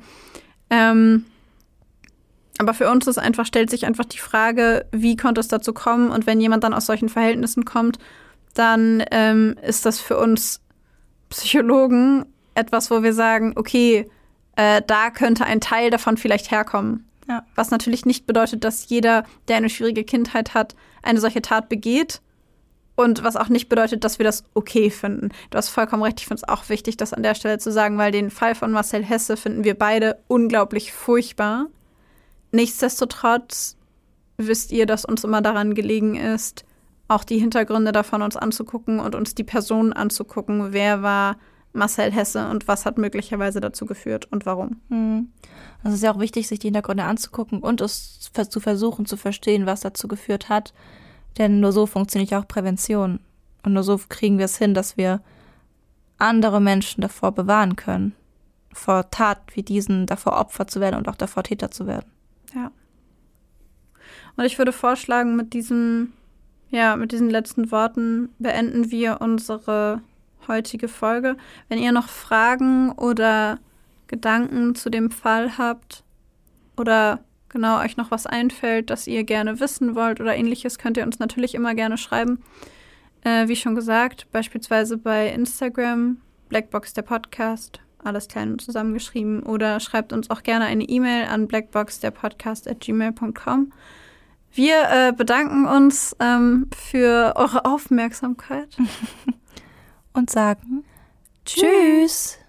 Aber für uns stellt sich einfach die Frage, wie konnte es dazu kommen? Und wenn jemand dann aus solchen Verhältnissen kommt, dann ist das für uns Psychologen etwas, wo wir sagen, okay, da könnte ein Teil davon vielleicht herkommen. Ja. Was natürlich nicht bedeutet, dass jeder, der eine schwierige Kindheit hat, eine solche Tat begeht. Und was auch nicht bedeutet, dass wir das okay finden. Du hast vollkommen recht, ich finde es auch wichtig, das an der Stelle zu sagen, weil den Fall von Marcel Hesse finden wir beide unglaublich furchtbar. Nichtsdestotrotz wisst ihr, dass uns immer daran gelegen ist, auch die Hintergründe davon uns anzugucken und uns die Personen anzugucken. Wer war Marcel Hesse und was hat möglicherweise dazu geführt und warum? Also es ist ja auch wichtig, sich die Hintergründe anzugucken und es zu versuchen zu verstehen, was dazu geführt hat. Denn nur so funktioniert ja auch Prävention. Und nur so kriegen wir es hin, dass wir andere Menschen davor bewahren können. Vor Taten wie diesen, davor Opfer zu werden und auch davor Täter zu werden. Ja. Und ich würde vorschlagen, mit diesen letzten Worten beenden wir unsere heutige Folge. Wenn ihr noch Fragen oder Gedanken zu dem Fall habt oder genau euch noch was einfällt, das ihr gerne wissen wollt oder ähnliches, könnt ihr uns natürlich immer gerne schreiben. Wie schon gesagt, beispielsweise bei Instagram, Blackbox der Podcast, alles klein und zusammengeschrieben, oder schreibt uns auch gerne eine E-Mail an blackboxderpodcast@gmail.com. Wir bedanken uns für eure Aufmerksamkeit und sagen Tschüss!